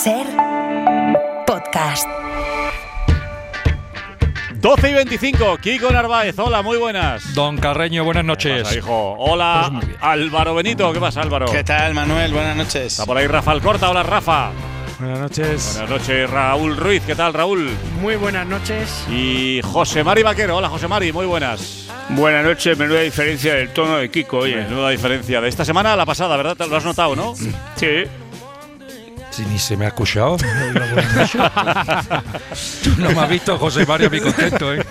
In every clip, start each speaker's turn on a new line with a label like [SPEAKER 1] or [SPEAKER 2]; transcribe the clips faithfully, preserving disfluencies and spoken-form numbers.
[SPEAKER 1] Ser podcast.
[SPEAKER 2] doce y veinticinco, Kiko Narváez, hola, muy buenas.
[SPEAKER 3] Don Carreño, buenas noches.
[SPEAKER 2] ¿Qué pasa, hijo? Hola, pues Álvaro Benito, ¿qué pasa, Álvaro?
[SPEAKER 4] ¿Qué tal, Manuel? Buenas noches.
[SPEAKER 2] Está por ahí Rafa Alcorta, hola, Rafa.
[SPEAKER 5] Buenas noches.
[SPEAKER 2] Buenas noches, Raúl Ruiz, ¿qué tal, Raúl?
[SPEAKER 6] Muy buenas noches.
[SPEAKER 2] Y José Mari Vaquero, hola, José Mari, muy buenas.
[SPEAKER 7] Buenas noches, menuda diferencia del tono de Kiko, oye.
[SPEAKER 2] Menuda diferencia de esta semana a la pasada, ¿verdad? Lo has notado, ¿no?
[SPEAKER 7] Sí.
[SPEAKER 3] Si ni se me ha escuchado. Tú no me has visto, José Mario, muy contento, ¿eh?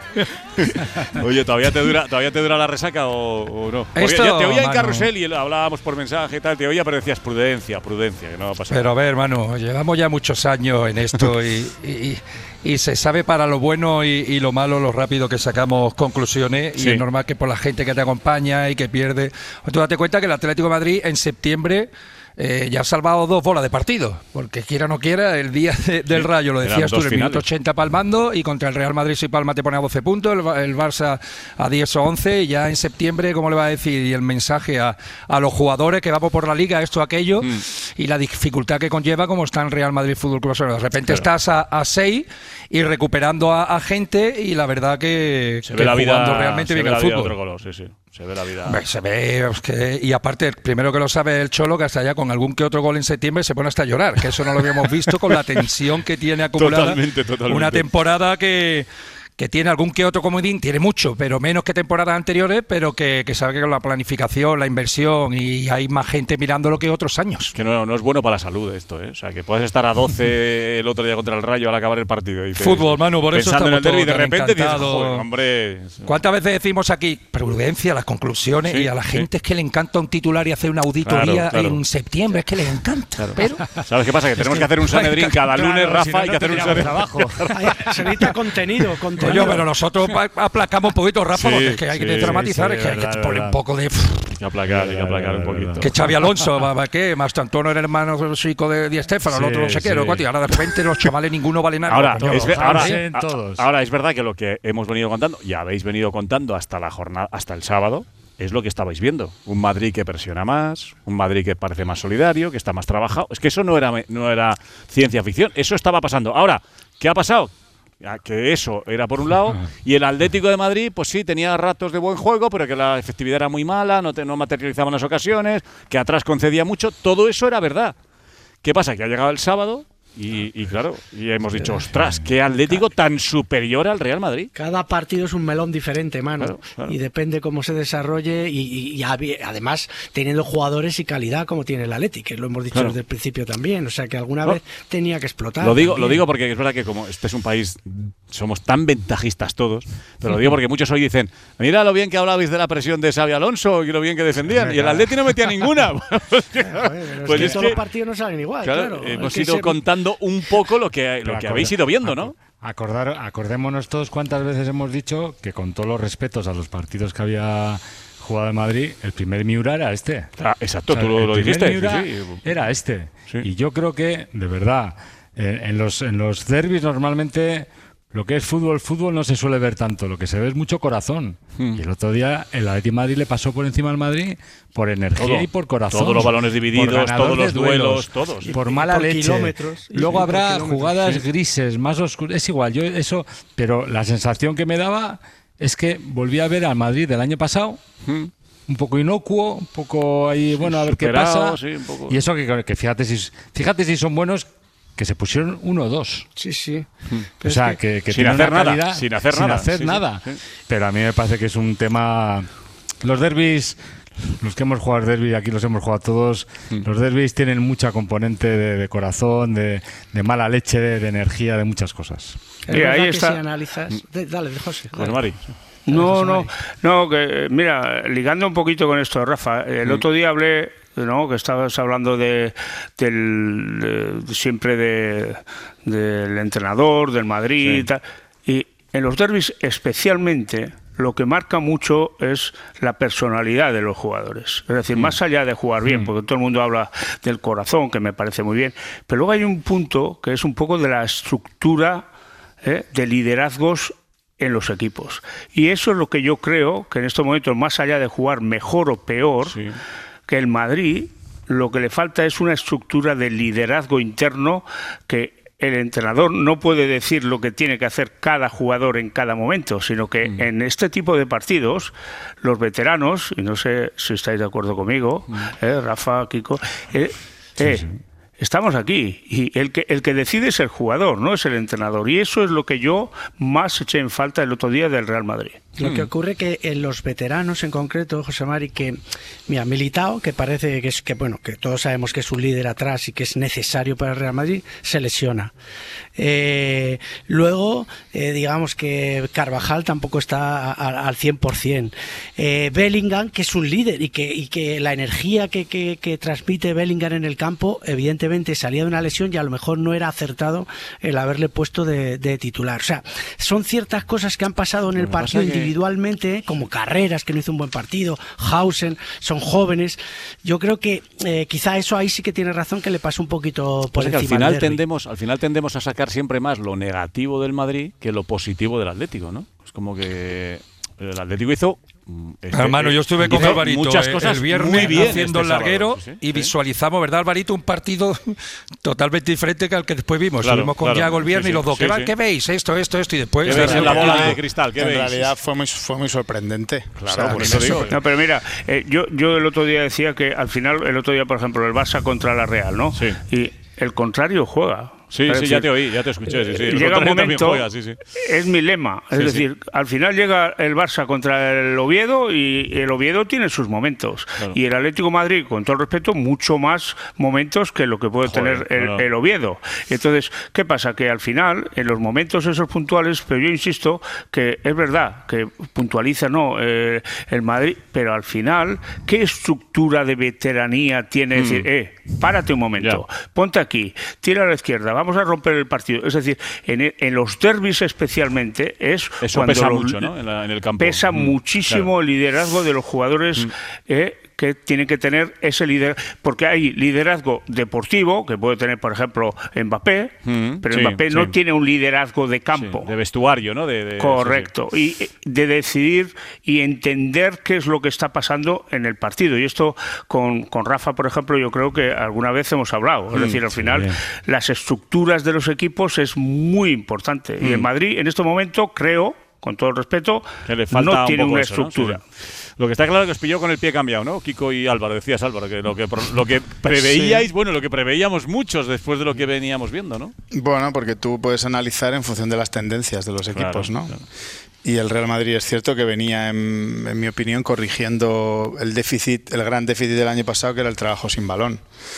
[SPEAKER 2] Oye, ¿todavía te dura, todavía te dura la resaca o, o no?
[SPEAKER 3] Esto,
[SPEAKER 2] ya te oía en
[SPEAKER 3] mano.
[SPEAKER 2] carrusel y hablábamos por mensaje y tal, te oía, pero decías prudencia, prudencia, que no va a pasar.
[SPEAKER 3] Pero a ver, hermano, llevamos ya muchos años en esto y, y, y se sabe para lo bueno y, y lo malo, lo rápido que sacamos conclusiones.
[SPEAKER 2] Sí.
[SPEAKER 3] Y es normal que por la gente que te acompaña y que pierde. Tú date cuenta que el Atlético de Madrid en septiembre Eh, ya ha salvado dos bolas de partido, porque quiera o no quiera, el día de, del
[SPEAKER 2] Sí,
[SPEAKER 3] Rayo, lo decías tú, en el
[SPEAKER 2] finales.
[SPEAKER 3] minuto ochenta palmando, y contra el Real Madrid si palma te pone a doce puntos, el, el Barça a diez o once, y ya en septiembre, ¿cómo le va a decir? Y el mensaje a, a los jugadores que vamos por la Liga, esto, aquello, mm. y la dificultad que conlleva como está en Real Madrid Fútbol Club Barcelona. De repente claro. estás a, a seis y recuperando a, a gente, y la verdad que,
[SPEAKER 2] se
[SPEAKER 3] que
[SPEAKER 2] ve la vida,
[SPEAKER 3] jugando realmente
[SPEAKER 2] se
[SPEAKER 3] bien
[SPEAKER 2] ve
[SPEAKER 3] al
[SPEAKER 2] la vida
[SPEAKER 3] fútbol.
[SPEAKER 2] Otro color, sí, sí. Se ve la vida.
[SPEAKER 3] Hombre, se ve, es que, y aparte, el primero que lo sabe el Cholo, que hasta allá con algún que otro gol en septiembre se pone hasta a llorar, que eso no lo habíamos visto con la tensión que tiene acumulada.
[SPEAKER 2] Totalmente, totalmente.
[SPEAKER 3] Una temporada que, que tiene algún que otro comodín, tiene mucho, pero menos que temporadas anteriores, pero que, que sabe que con la planificación, la inversión y hay más gente mirándolo que otros años.
[SPEAKER 2] Que no, no es bueno para la salud esto, ¿eh? O sea, que puedes estar a doce el otro día contra el Rayo al acabar el partido. Y te,
[SPEAKER 3] Fútbol, Manu, por eso
[SPEAKER 2] pensando
[SPEAKER 3] estamos
[SPEAKER 2] en el derbi, de repente dices,
[SPEAKER 3] encantados.
[SPEAKER 2] joder, hombre.
[SPEAKER 3] ¿Cuántas veces decimos aquí prudencia, las conclusiones,
[SPEAKER 2] Sí,
[SPEAKER 3] y a la
[SPEAKER 2] sí.
[SPEAKER 3] gente es que le encanta un titular y hacer una auditoría
[SPEAKER 2] Claro, claro.
[SPEAKER 3] en septiembre, es que le encanta,
[SPEAKER 2] Claro.
[SPEAKER 3] pero
[SPEAKER 2] ¿Sabes qué pasa? Que tenemos que, que hacer un Sanedrín cada
[SPEAKER 6] claro,
[SPEAKER 2] lunes, Rafa,
[SPEAKER 6] si no,
[SPEAKER 2] hay
[SPEAKER 6] no
[SPEAKER 2] que hacer un
[SPEAKER 6] tendríamos
[SPEAKER 2] Sanedrín.
[SPEAKER 6] trabajo. Se necesita contenido, contenido.
[SPEAKER 3] Coño, pero nosotros aplacamos un poquito, Rafa,
[SPEAKER 2] Sí,
[SPEAKER 3] porque es que hay
[SPEAKER 2] sí,
[SPEAKER 3] que dramatizar,
[SPEAKER 5] sí,
[SPEAKER 3] es que hay
[SPEAKER 5] verdad,
[SPEAKER 3] que poner
[SPEAKER 5] verdad.
[SPEAKER 3] un poco de...
[SPEAKER 2] Hay que aplacar, hay que aplacar un poquito.
[SPEAKER 3] Que Xavi Alonso, ¿va, va qué? Más Antonio era el hermano chico de Di Stéfano, el
[SPEAKER 5] Sí,
[SPEAKER 3] otro no sé qué,
[SPEAKER 5] sí.
[SPEAKER 3] ¿no? Y ahora de repente los chavales ninguno vale nada.
[SPEAKER 2] Ahora,
[SPEAKER 3] Coño,
[SPEAKER 2] es, ver-
[SPEAKER 3] ojalá,
[SPEAKER 2] ahora,
[SPEAKER 3] ¿eh?
[SPEAKER 5] en
[SPEAKER 2] a-
[SPEAKER 5] todos.
[SPEAKER 2] ahora es verdad que lo que hemos venido contando, y habéis venido contando hasta la jornada, hasta el sábado, es lo que estabais viendo. Un Madrid que presiona más, un Madrid que parece más solidario, que está más trabajado. Es que eso no era, no era ciencia ficción, eso estaba pasando. Ahora, ¿qué ha pasado? Ya que eso era por un lado, y el Atlético de Madrid, pues sí, tenía ratos de buen juego, pero que la efectividad era muy mala, no, te, no materializaban las ocasiones, que atrás concedía mucho. Todo eso era verdad. ¿Qué pasa? Que ha llegado el sábado y, y claro, y hemos dicho, ostras, qué Atlético tan superior al Real Madrid.
[SPEAKER 6] Cada partido es un melón diferente, mano.
[SPEAKER 2] Claro, claro.
[SPEAKER 6] Y depende cómo se desarrolle y, y- y habi- además teniendo jugadores y calidad como tiene el Atleti, que lo hemos dicho
[SPEAKER 2] Claro.
[SPEAKER 6] desde el principio también. O sea que alguna
[SPEAKER 2] No.
[SPEAKER 6] vez tenía que explotar.
[SPEAKER 2] Lo digo,
[SPEAKER 6] también.
[SPEAKER 2] lo digo porque es verdad que como este es un país, somos tan ventajistas todos, pero lo digo porque muchos hoy dicen, mira lo bien que hablabais de la presión de Xavi Alonso y lo bien que defendían, y el Atleti no metía ninguna. Pues que-
[SPEAKER 6] Joder, pero
[SPEAKER 2] pues
[SPEAKER 6] es que
[SPEAKER 2] es
[SPEAKER 6] todos
[SPEAKER 2] que,
[SPEAKER 6] los partidos no salen igual,
[SPEAKER 2] claro,
[SPEAKER 6] claro.
[SPEAKER 2] hemos
[SPEAKER 6] Es que
[SPEAKER 2] ido
[SPEAKER 6] se-
[SPEAKER 2] contando un poco lo que, lo
[SPEAKER 5] Pero
[SPEAKER 2] que
[SPEAKER 5] acorda-
[SPEAKER 2] habéis ido viendo, ¿no?
[SPEAKER 5] Acordar, acordémonos todos cuántas veces hemos dicho que con todos los respetos a los partidos que había jugado en Madrid, el primer Miura era este.
[SPEAKER 2] Ah, exacto,
[SPEAKER 5] O sea,
[SPEAKER 2] tú lo,
[SPEAKER 5] el
[SPEAKER 2] lo
[SPEAKER 5] primer
[SPEAKER 2] dijiste.
[SPEAKER 5] Miura
[SPEAKER 2] sí, sí.
[SPEAKER 5] Era este.
[SPEAKER 2] Sí.
[SPEAKER 5] Y yo creo que, de verdad, en, en los, en los derbis normalmente lo que es fútbol, fútbol no se suele ver tanto. Lo que se ve es mucho corazón.
[SPEAKER 2] Hmm.
[SPEAKER 5] Y el otro día el Atlético de Madrid le pasó por encima al Madrid por energía
[SPEAKER 2] Todo,
[SPEAKER 5] y por corazón.
[SPEAKER 2] todos los balones
[SPEAKER 5] por
[SPEAKER 2] divididos,
[SPEAKER 5] ganador
[SPEAKER 2] todos
[SPEAKER 5] de
[SPEAKER 2] los duelos, todos.
[SPEAKER 5] Por
[SPEAKER 6] Y
[SPEAKER 5] mala
[SPEAKER 6] por
[SPEAKER 5] leche.
[SPEAKER 6] kilómetros, y-
[SPEAKER 5] Luego
[SPEAKER 6] y por
[SPEAKER 5] habrá
[SPEAKER 6] kilómetros.
[SPEAKER 5] jugadas
[SPEAKER 2] Sí.
[SPEAKER 5] grises, más oscuras. Es igual, yo eso. Pero la sensación que me daba es que volví a ver al Madrid del año pasado.
[SPEAKER 2] Hmm.
[SPEAKER 5] Un poco inocuo, un poco ahí, bueno, a ver qué
[SPEAKER 2] Superado,
[SPEAKER 5] pasa.
[SPEAKER 2] sí, un poco.
[SPEAKER 5] Y eso que, que fíjate si fíjate si son buenos, que se pusieron uno o dos.
[SPEAKER 6] Sí, sí.
[SPEAKER 5] O
[SPEAKER 6] Pero
[SPEAKER 5] sea,
[SPEAKER 6] es que-
[SPEAKER 5] que, que
[SPEAKER 2] Sin
[SPEAKER 5] tiene
[SPEAKER 2] hacer
[SPEAKER 5] una
[SPEAKER 2] nada,
[SPEAKER 5] calidad-
[SPEAKER 2] sin hacer
[SPEAKER 5] sin
[SPEAKER 2] nada,
[SPEAKER 5] hacer
[SPEAKER 2] sí, sí,
[SPEAKER 5] nada.
[SPEAKER 2] sí.
[SPEAKER 5] Pero a mí me parece que es un tema. Los derbis, los que hemos jugado al derbi, aquí los hemos jugado todos,
[SPEAKER 2] Mm.
[SPEAKER 5] los derbis tienen mucha componente de, de corazón, de, de mala leche, de, de energía, de muchas cosas.
[SPEAKER 6] es
[SPEAKER 7] Mira,
[SPEAKER 6] verdad
[SPEAKER 7] ahí
[SPEAKER 6] que
[SPEAKER 7] está.
[SPEAKER 6] si analizas... de- dale, José.
[SPEAKER 2] José
[SPEAKER 6] dale.
[SPEAKER 2] Mari.
[SPEAKER 7] No, no, no, que mira, ligando un poquito con esto, Rafa, el otro día hablé, ¿no? Que estabas hablando de, del, de- siempre de, del entrenador, del Madrid
[SPEAKER 2] Sí.
[SPEAKER 7] y tal, y en los derbis especialmente lo que marca mucho es la personalidad de los jugadores. Es decir, más allá de jugar bien, porque todo el mundo habla del corazón, que me parece muy bien, pero luego hay un punto que es un poco de la estructura, ¿eh? de liderazgos en los equipos. Y eso es lo que yo creo que en estos momentos, más allá de jugar mejor o peor,
[SPEAKER 2] Sí.
[SPEAKER 7] que el Madrid lo que le falta es una estructura de liderazgo interno que el entrenador no puede decir lo que tiene que hacer cada jugador en cada momento, sino que mm. en este tipo de partidos, los veteranos, y no sé si estáis de acuerdo conmigo, mm. eh, Rafa, Kiko, eh, sí, eh, sí. estamos aquí y el que, el que decide es el jugador, no es el entrenador. Y eso es lo que yo más eché en falta el otro día del Real Madrid.
[SPEAKER 6] Lo que ocurre que en los veteranos en concreto, José Mari, que mira, Militao, que parece que es que bueno, que todos sabemos que es un líder atrás y que es necesario para el Real Madrid, se lesiona. Eh, luego, eh, digamos que Carvajal tampoco está a, a, al cien por ciento. Eh, Bellingham, que es un líder y que, y que la energía que, que, que transmite Bellingham en el campo, evidentemente salía de una lesión y a lo mejor no era acertado el haberle puesto de, de titular. O sea, son ciertas cosas que han pasado en el partido individualmente, como Carreras, que no hizo un buen partido, Hausen, son jóvenes. Yo creo que eh, quizá eso ahí sí que tiene razón, que le pasa un poquito por
[SPEAKER 2] pues
[SPEAKER 6] encima.
[SPEAKER 2] Es que al final tendemos, al final tendemos a sacar siempre más lo negativo del Madrid que lo positivo del Atlético, ¿no? Es como que el Atlético hizo... Este,
[SPEAKER 3] Hermano, yo estuve con Alvarito muchas cosas el viernes
[SPEAKER 2] muy bien
[SPEAKER 3] haciendo el
[SPEAKER 2] este
[SPEAKER 3] larguero
[SPEAKER 2] sábado,
[SPEAKER 3] y
[SPEAKER 2] sí,
[SPEAKER 3] visualizamos, ¿verdad, Alvarito? Un partido totalmente diferente que al que después vimos.
[SPEAKER 2] Claro,
[SPEAKER 3] Estuvimos con
[SPEAKER 2] claro,
[SPEAKER 3] Yago el viernes
[SPEAKER 2] sí,
[SPEAKER 3] y los dos.
[SPEAKER 2] sí,
[SPEAKER 3] ¿Qué,
[SPEAKER 2] sí.
[SPEAKER 3] ¿Qué veis? Esto, esto, esto y después...
[SPEAKER 2] ¿Qué veis en la bola de cristal? ¿Qué
[SPEAKER 4] en
[SPEAKER 2] veis?
[SPEAKER 4] realidad fue muy, fue muy sorprendente.
[SPEAKER 2] Claro,
[SPEAKER 4] o sea,
[SPEAKER 2] por eso digo.
[SPEAKER 7] No, pero mira, eh, yo, yo el otro día decía que al final, el otro día, por ejemplo, el Barça contra la Real, ¿no?
[SPEAKER 2] Sí.
[SPEAKER 7] Y el contrario juega.
[SPEAKER 2] Sí,
[SPEAKER 7] es
[SPEAKER 2] sí,
[SPEAKER 7] decir,
[SPEAKER 2] ya te oí, ya te escuché. Sí, sí. El
[SPEAKER 7] llega un momento,
[SPEAKER 2] juega, sí, sí.
[SPEAKER 7] es mi lema, es
[SPEAKER 2] Sí,
[SPEAKER 7] decir,
[SPEAKER 2] sí.
[SPEAKER 7] al final llega el Barça contra el Oviedo y el Oviedo tiene sus momentos.
[SPEAKER 2] Claro.
[SPEAKER 7] Y el Atlético de Madrid, con todo el respeto, mucho más momentos que lo que puede
[SPEAKER 2] Joder,
[SPEAKER 7] tener el,
[SPEAKER 2] no, no.
[SPEAKER 7] el Oviedo. Entonces, ¿qué pasa? Que al final, en los momentos esos puntuales, pero yo insisto que es verdad, que puntualiza, no, eh, el Madrid, pero al final, ¿qué estructura de veteranía tiene? Es
[SPEAKER 2] Mm.
[SPEAKER 7] decir, eh, párate un momento,
[SPEAKER 2] Ya.
[SPEAKER 7] ponte aquí, tira a la izquierda, vamos a romper el partido. Es decir, en, en los derbis especialmente es
[SPEAKER 2] Eso
[SPEAKER 7] cuando
[SPEAKER 2] pesa
[SPEAKER 7] los-
[SPEAKER 2] mucho, ¿no? En, la- en el campo.
[SPEAKER 7] pesa
[SPEAKER 2] Mm,
[SPEAKER 7] muchísimo
[SPEAKER 2] claro.
[SPEAKER 7] el liderazgo de los jugadores eh, que tienen que tener ese líder, porque hay liderazgo deportivo que puede tener, por ejemplo, Mbappé,
[SPEAKER 2] Mm,
[SPEAKER 7] pero
[SPEAKER 2] sí,
[SPEAKER 7] Mbappé no
[SPEAKER 2] sí.
[SPEAKER 7] tiene un liderazgo de
[SPEAKER 2] Sí,
[SPEAKER 7] campo.
[SPEAKER 2] de vestuario, ¿no? De, de-
[SPEAKER 7] Correcto,
[SPEAKER 2] sí,
[SPEAKER 7] y de decidir y entender qué es lo que está pasando en el partido. Y esto con, con Rafa, por ejemplo, yo creo que alguna vez hemos hablado. Es decir, al
[SPEAKER 5] sí,
[SPEAKER 7] final,
[SPEAKER 5] bien.
[SPEAKER 7] las estructuras de los equipos es muy importante. Y en Madrid, en este momento, creo, con todo el respeto,
[SPEAKER 2] sí. Que le falta
[SPEAKER 7] no
[SPEAKER 2] un
[SPEAKER 7] tiene
[SPEAKER 2] poco
[SPEAKER 7] una
[SPEAKER 2] eso, ¿no?
[SPEAKER 7] estructura.
[SPEAKER 2] Sí, sí. Lo que está claro es que os pilló con el pie cambiado, ¿no? Kiko y Álvaro, decías Álvaro, que lo que, lo que preveíais, bueno, lo que preveíamos muchos después de lo que veníamos viendo, ¿no?
[SPEAKER 4] Bueno, porque tú puedes analizar en función de las tendencias de los equipos,
[SPEAKER 2] Claro,
[SPEAKER 4] ¿no?
[SPEAKER 2] claro.
[SPEAKER 4] Y el Real Madrid es cierto que venía, en, en mi opinión, corrigiendo el déficit, el gran déficit del año pasado, que era el trabajo sin balón.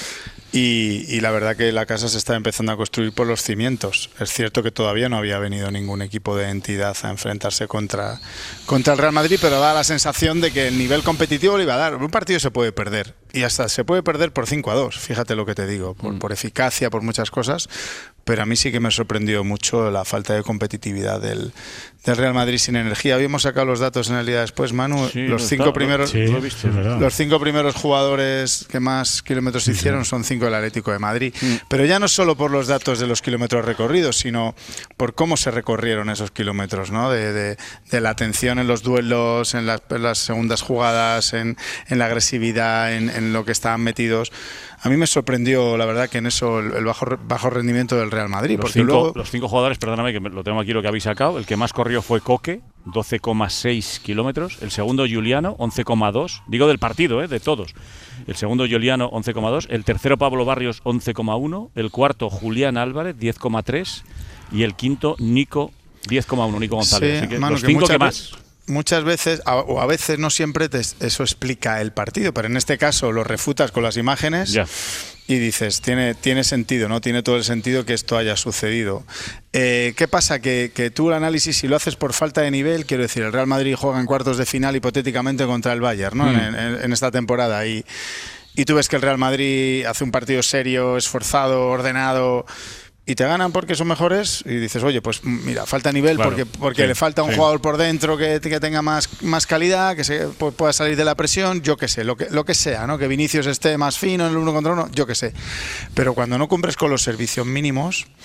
[SPEAKER 4] Y, y la verdad que la casa se está empezando a construir por los cimientos. Es cierto que todavía no había venido ningún equipo de entidad a enfrentarse contra, contra el Real Madrid, pero da la sensación de que el nivel competitivo le iba a dar. Un partido se puede perder, y hasta se puede perder por cinco a dos, fíjate lo que te digo, por, por eficacia, por muchas cosas, pero a mí sí que me sorprendió mucho la falta de competitividad del, del Real Madrid sin energía. Habíamos sacado los datos en el día después, Manu,
[SPEAKER 2] Sí,
[SPEAKER 4] los
[SPEAKER 2] lo
[SPEAKER 4] cinco
[SPEAKER 2] está-
[SPEAKER 4] primeros...
[SPEAKER 5] Sí,
[SPEAKER 2] lo he visto.
[SPEAKER 5] es verdad.
[SPEAKER 4] Los cinco primeros jugadores que más kilómetros hicieron son cinco del Atlético de Madrid. Pero ya no solo por los datos de los kilómetros recorridos, sino por cómo se recorrieron esos kilómetros, ¿no? De, de- de la atención en los duelos, en las, en las segundas jugadas, en, en la agresividad, en, en lo que estaban metidos. A mí me sorprendió, la verdad, que en eso el, el bajo, bajo rendimiento del Real Madrid.
[SPEAKER 2] Los
[SPEAKER 4] porque
[SPEAKER 2] cinco,
[SPEAKER 4] luego...
[SPEAKER 2] los cinco jugadores, perdóname que me- lo tengo aquí lo que habéis sacado. El que más corrió fue Coque, doce coma seis kilómetros. El segundo, Juliano, once coma dos. Digo del partido, ¿eh? De todos. El segundo, Juliano, once coma dos. El tercero, Pablo Barrios, once coma uno. El cuarto, Julián Álvarez, diez coma tres. Y el quinto, Nico, diez coma uno. Nico González.
[SPEAKER 4] Sí,
[SPEAKER 2] Así que
[SPEAKER 4] Manu,
[SPEAKER 2] los
[SPEAKER 4] que
[SPEAKER 2] cinco
[SPEAKER 4] muchas
[SPEAKER 2] que
[SPEAKER 4] ve-
[SPEAKER 2] más.
[SPEAKER 4] Muchas veces, a- o a veces no siempre, te- eso explica el partido, pero en este caso lo refutas con las imágenes
[SPEAKER 2] Ya.
[SPEAKER 4] y dices, tiene, tiene sentido, ¿no? Tiene todo el sentido que esto haya sucedido. Eh, ¿Qué pasa? Que, que tú el análisis, si lo haces por falta de nivel, quiero decir, el Real Madrid juega en cuartos de final hipotéticamente contra el Bayern, ¿no?
[SPEAKER 2] Mm.
[SPEAKER 4] En, en- en esta temporada. Y, y tú ves que el Real Madrid hace un partido serio, esforzado, ordenado, y te ganan porque son mejores, y dices, oye, pues mira, falta nivel,
[SPEAKER 2] Claro,
[SPEAKER 4] porque, porque
[SPEAKER 2] sí,
[SPEAKER 4] le falta un
[SPEAKER 2] sí.
[SPEAKER 4] jugador por dentro que, que tenga más, más calidad, que se pu- pueda salir de la presión, yo qué sé, lo que, lo que sea, ¿no? Que Vinicius esté más fino en el uno contra uno, yo qué sé. Pero cuando no cumples con los servicios mínimos,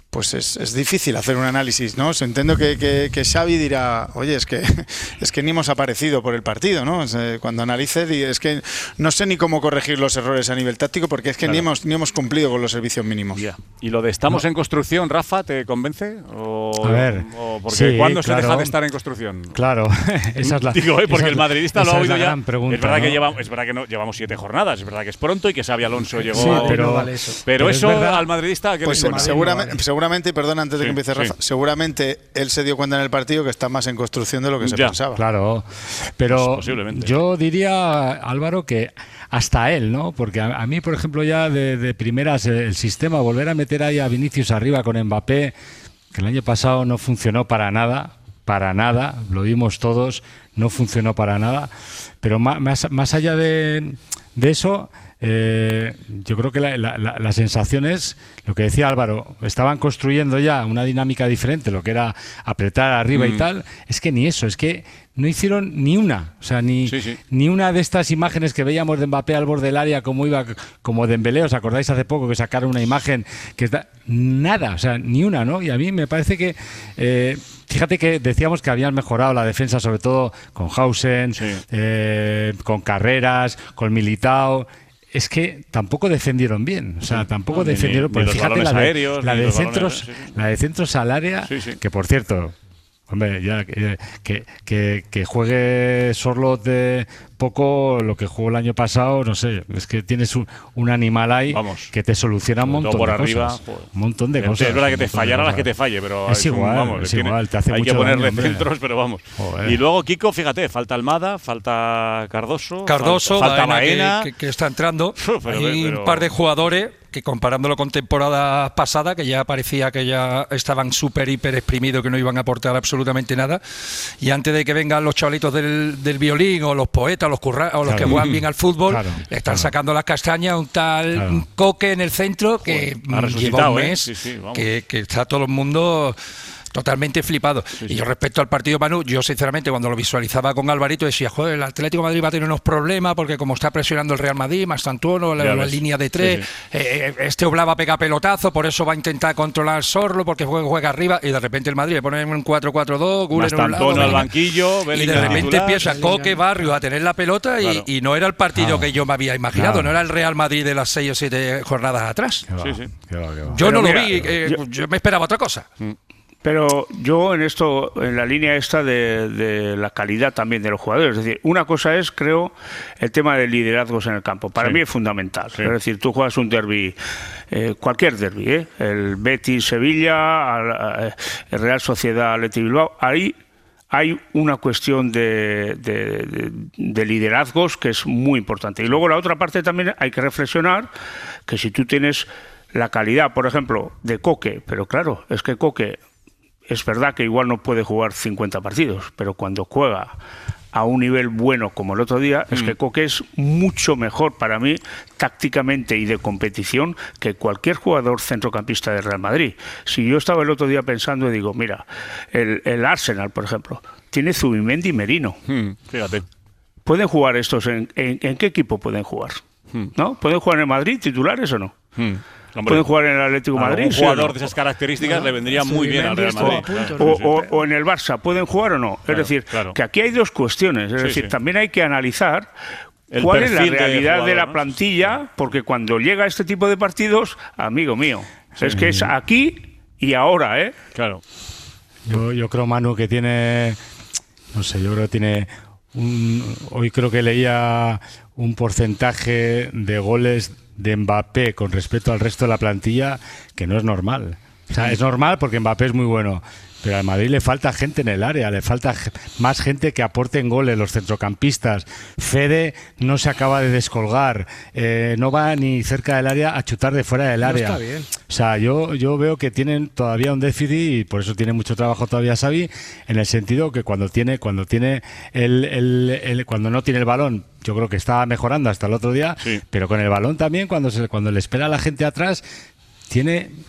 [SPEAKER 4] pues es, es difícil hacer un análisis, ¿no? Entiendo que, que, que Xavi dirá, oye, es que es que ni hemos aparecido por el partido, ¿no? Cuando analice, es que no sé ni cómo corregir los errores a nivel táctico porque es que claro. ni hemos ni hemos cumplido con los servicios mínimos.
[SPEAKER 2] Yeah. ¿Y lo de estamos no. en construcción, Rafa, te convence? ¿O,
[SPEAKER 5] a ver,
[SPEAKER 2] o porque
[SPEAKER 5] sí,
[SPEAKER 2] ¿cuándo
[SPEAKER 5] claro,
[SPEAKER 2] se deja de estar en construcción?
[SPEAKER 5] Claro, esa es la
[SPEAKER 2] Digo, ¿eh? porque el madridista lo ha oído ya.
[SPEAKER 5] Pregunta,
[SPEAKER 2] es verdad
[SPEAKER 5] ¿no?
[SPEAKER 2] que llevamos, es verdad que no llevamos siete jornadas, es verdad que es pronto y que Xabi Alonso llegó.
[SPEAKER 5] Sí,
[SPEAKER 2] a,
[SPEAKER 5] pero,
[SPEAKER 6] no vale eso.
[SPEAKER 2] pero, pero eso
[SPEAKER 5] verdad,
[SPEAKER 2] al madridista, ¿qué
[SPEAKER 4] pues
[SPEAKER 2] le
[SPEAKER 4] seguramente,
[SPEAKER 6] no vale.
[SPEAKER 4] seguramente, perdón, antes de
[SPEAKER 2] sí,
[SPEAKER 4] que empiece Rafa, sí. seguramente él se dio cuenta en el partido que está más en construcción de lo que se
[SPEAKER 2] ya,
[SPEAKER 4] pensaba.
[SPEAKER 5] Claro, pero
[SPEAKER 2] pues
[SPEAKER 5] yo diría, Álvaro, que hasta él, ¿no? Porque a, a mí, por ejemplo, ya de, de primeras el sistema, volver a meter ahí a Vinicius arriba con Mbappé, que el año pasado no funcionó para nada, para nada, lo vimos todos, no funcionó para nada, pero más, más, más allá de, de eso, eh, yo creo que la, la, la, la sensación es, lo que decía Álvaro, estaban construyendo ya una dinámica diferente, lo que era apretar arriba mm. y tal, es que ni eso, es que no hicieron ni una, o sea, ni,
[SPEAKER 2] sí, sí.
[SPEAKER 5] ni una de estas imágenes que veíamos de Mbappé al borde del área, como iba, como Dembélé, ¿os acordáis hace poco que sacaron una imagen que está, nada, o sea, ni una, ¿no? Y a mí me parece que, eh, fíjate que decíamos que habían mejorado la defensa, sobre todo con Hausen,
[SPEAKER 2] sí.
[SPEAKER 5] eh, con Carreras, con Militao. Es que tampoco defendieron bien, o sea, tampoco
[SPEAKER 2] no,
[SPEAKER 5] defendieron.
[SPEAKER 2] Ni, ni, ni
[SPEAKER 5] fíjate la de,
[SPEAKER 2] aéreos,
[SPEAKER 5] la, de
[SPEAKER 2] balones,
[SPEAKER 5] centros,
[SPEAKER 2] sí, sí.
[SPEAKER 5] la de centros al área,
[SPEAKER 2] sí, sí.
[SPEAKER 5] que por cierto. Hombre, ya que, que, que, que juegue Sorloth de poco lo que jugó el año pasado, no sé, es que tienes un, un animal ahí
[SPEAKER 2] vamos,
[SPEAKER 5] que te soluciona un montón
[SPEAKER 2] por
[SPEAKER 5] de
[SPEAKER 2] arriba,
[SPEAKER 5] cosas.
[SPEAKER 2] Pues,
[SPEAKER 5] un montón de cosas.
[SPEAKER 2] Es verdad que te fallará las que te falle, pero
[SPEAKER 5] es,
[SPEAKER 2] es
[SPEAKER 5] igual,
[SPEAKER 2] un, vamos,
[SPEAKER 5] es
[SPEAKER 2] tiene,
[SPEAKER 5] igual, te hace
[SPEAKER 2] hay
[SPEAKER 5] mucho
[SPEAKER 2] que ponerle
[SPEAKER 5] daño,
[SPEAKER 2] centros, pero vamos.
[SPEAKER 5] Joder.
[SPEAKER 2] Y luego, Kiko, fíjate, falta Almada, falta Cardoso,
[SPEAKER 3] Cardoso,
[SPEAKER 2] falta, falta
[SPEAKER 3] Baena,
[SPEAKER 2] Baena.
[SPEAKER 3] Que, que, que está entrando.
[SPEAKER 2] Pero,
[SPEAKER 3] Hay
[SPEAKER 2] pero,
[SPEAKER 3] un par de jugadores que comparándolo con temporada pasada, que ya parecía que ya estaban súper, hiper exprimidos, que no iban a aportar absolutamente nada. Y antes de que vengan los chavalitos del, del violín o los poetas los curra, o los claro. que juegan bien al fútbol, claro, están claro. sacando las castañas, un tal claro. un Coque en el centro que
[SPEAKER 2] Joder,
[SPEAKER 3] lleva un mes,
[SPEAKER 2] ¿eh? sí, sí,
[SPEAKER 3] que, que está todo el mundo totalmente flipado. Sí, sí. Y yo respecto al partido, Manu, yo sinceramente cuando lo visualizaba con Alvarito decía, joder, el Atlético de Madrid va a tener unos problemas porque como está presionando el Real Madrid, más Santuono, la, la línea de tres, sí, sí. Eh, este Oblak va a pegar pelotazo, por eso va a intentar controlar Sorlo porque juega, juega arriba y de repente el Madrid le pone un cuatro cuatro dos, Guller en un lado,
[SPEAKER 2] al banquillo,
[SPEAKER 3] y de repente titular, empieza Coque, Barrio a tener la pelota y, claro. y no era el partido claro. que yo me había imaginado, claro. no era el Real Madrid de las seis o siete jornadas atrás.
[SPEAKER 2] Sí, sí.
[SPEAKER 5] Qué va, qué va.
[SPEAKER 3] Yo Pero no mira, lo vi, eh,
[SPEAKER 7] yo,
[SPEAKER 3] yo me esperaba otra cosa.
[SPEAKER 2] Mm.
[SPEAKER 7] Pero yo en esto, en la línea esta de, de la calidad también de los jugadores, es decir, una cosa es, creo, el tema de liderazgos en el campo. Para sí. mí es fundamental. Sí. Es decir, tú juegas un derbi, eh, cualquier derbi, ¿eh? el Betis-Sevilla, el Real Sociedad-Athletic Bilbao, ahí hay una cuestión de, de, de, de liderazgos que es muy importante. Y luego la otra parte también hay que reflexionar que si tú tienes la calidad, por ejemplo, de Coque, pero claro, es que Coque es verdad que igual no puede jugar cincuenta partidos, pero cuando juega a un nivel bueno como el otro día, mm. es que Coque es mucho mejor para mí tácticamente y de competición que cualquier jugador centrocampista de Real Madrid. Si yo estaba el otro día pensando y digo, mira, el, el Arsenal, por ejemplo, tiene Zubimendi y Merino.
[SPEAKER 2] Mm, fíjate.
[SPEAKER 7] ¿Pueden jugar estos? En, en, ¿En qué equipo pueden jugar? Mm. ¿No? ¿Pueden jugar en Madrid titulares o no? Mm. Hombre, ¿pueden jugar en el Atlético de Madrid?
[SPEAKER 2] Un jugador de esas características no, le vendría muy bien al Real Madrid.
[SPEAKER 7] Claro. O, o, o en el Barça, ¿pueden jugar o no? Es claro, decir, claro. que aquí hay dos cuestiones. Es sí, decir, sí. también hay que analizar el cuál es la realidad de, jugador, de la plantilla, ¿no? Porque cuando llega este tipo de partidos, amigo mío, sí. es que es aquí y ahora, ¿eh?
[SPEAKER 2] Claro.
[SPEAKER 5] Yo, yo creo, Manu, que tiene, no sé, yo creo que tiene un, hoy creo que leía un porcentaje de goles de Mbappé con respecto al resto de la plantilla que no es normal. O sea, es normal porque Mbappé es muy bueno, pero al Madrid le falta gente en el área, le falta más gente que aporte en goles, los centrocampistas. Fede no se acaba de descolgar, eh, no va ni cerca del área a chutar de fuera del área.
[SPEAKER 6] No está bien.
[SPEAKER 5] O sea, yo, yo veo que tienen todavía un déficit y por eso tiene mucho trabajo todavía Xavi, en el sentido que cuando tiene, cuando tiene el, el, el cuando no tiene el balón, yo creo que está mejorando hasta el otro día, sí. pero con el balón también, cuando se, cuando le espera a la gente atrás, tiene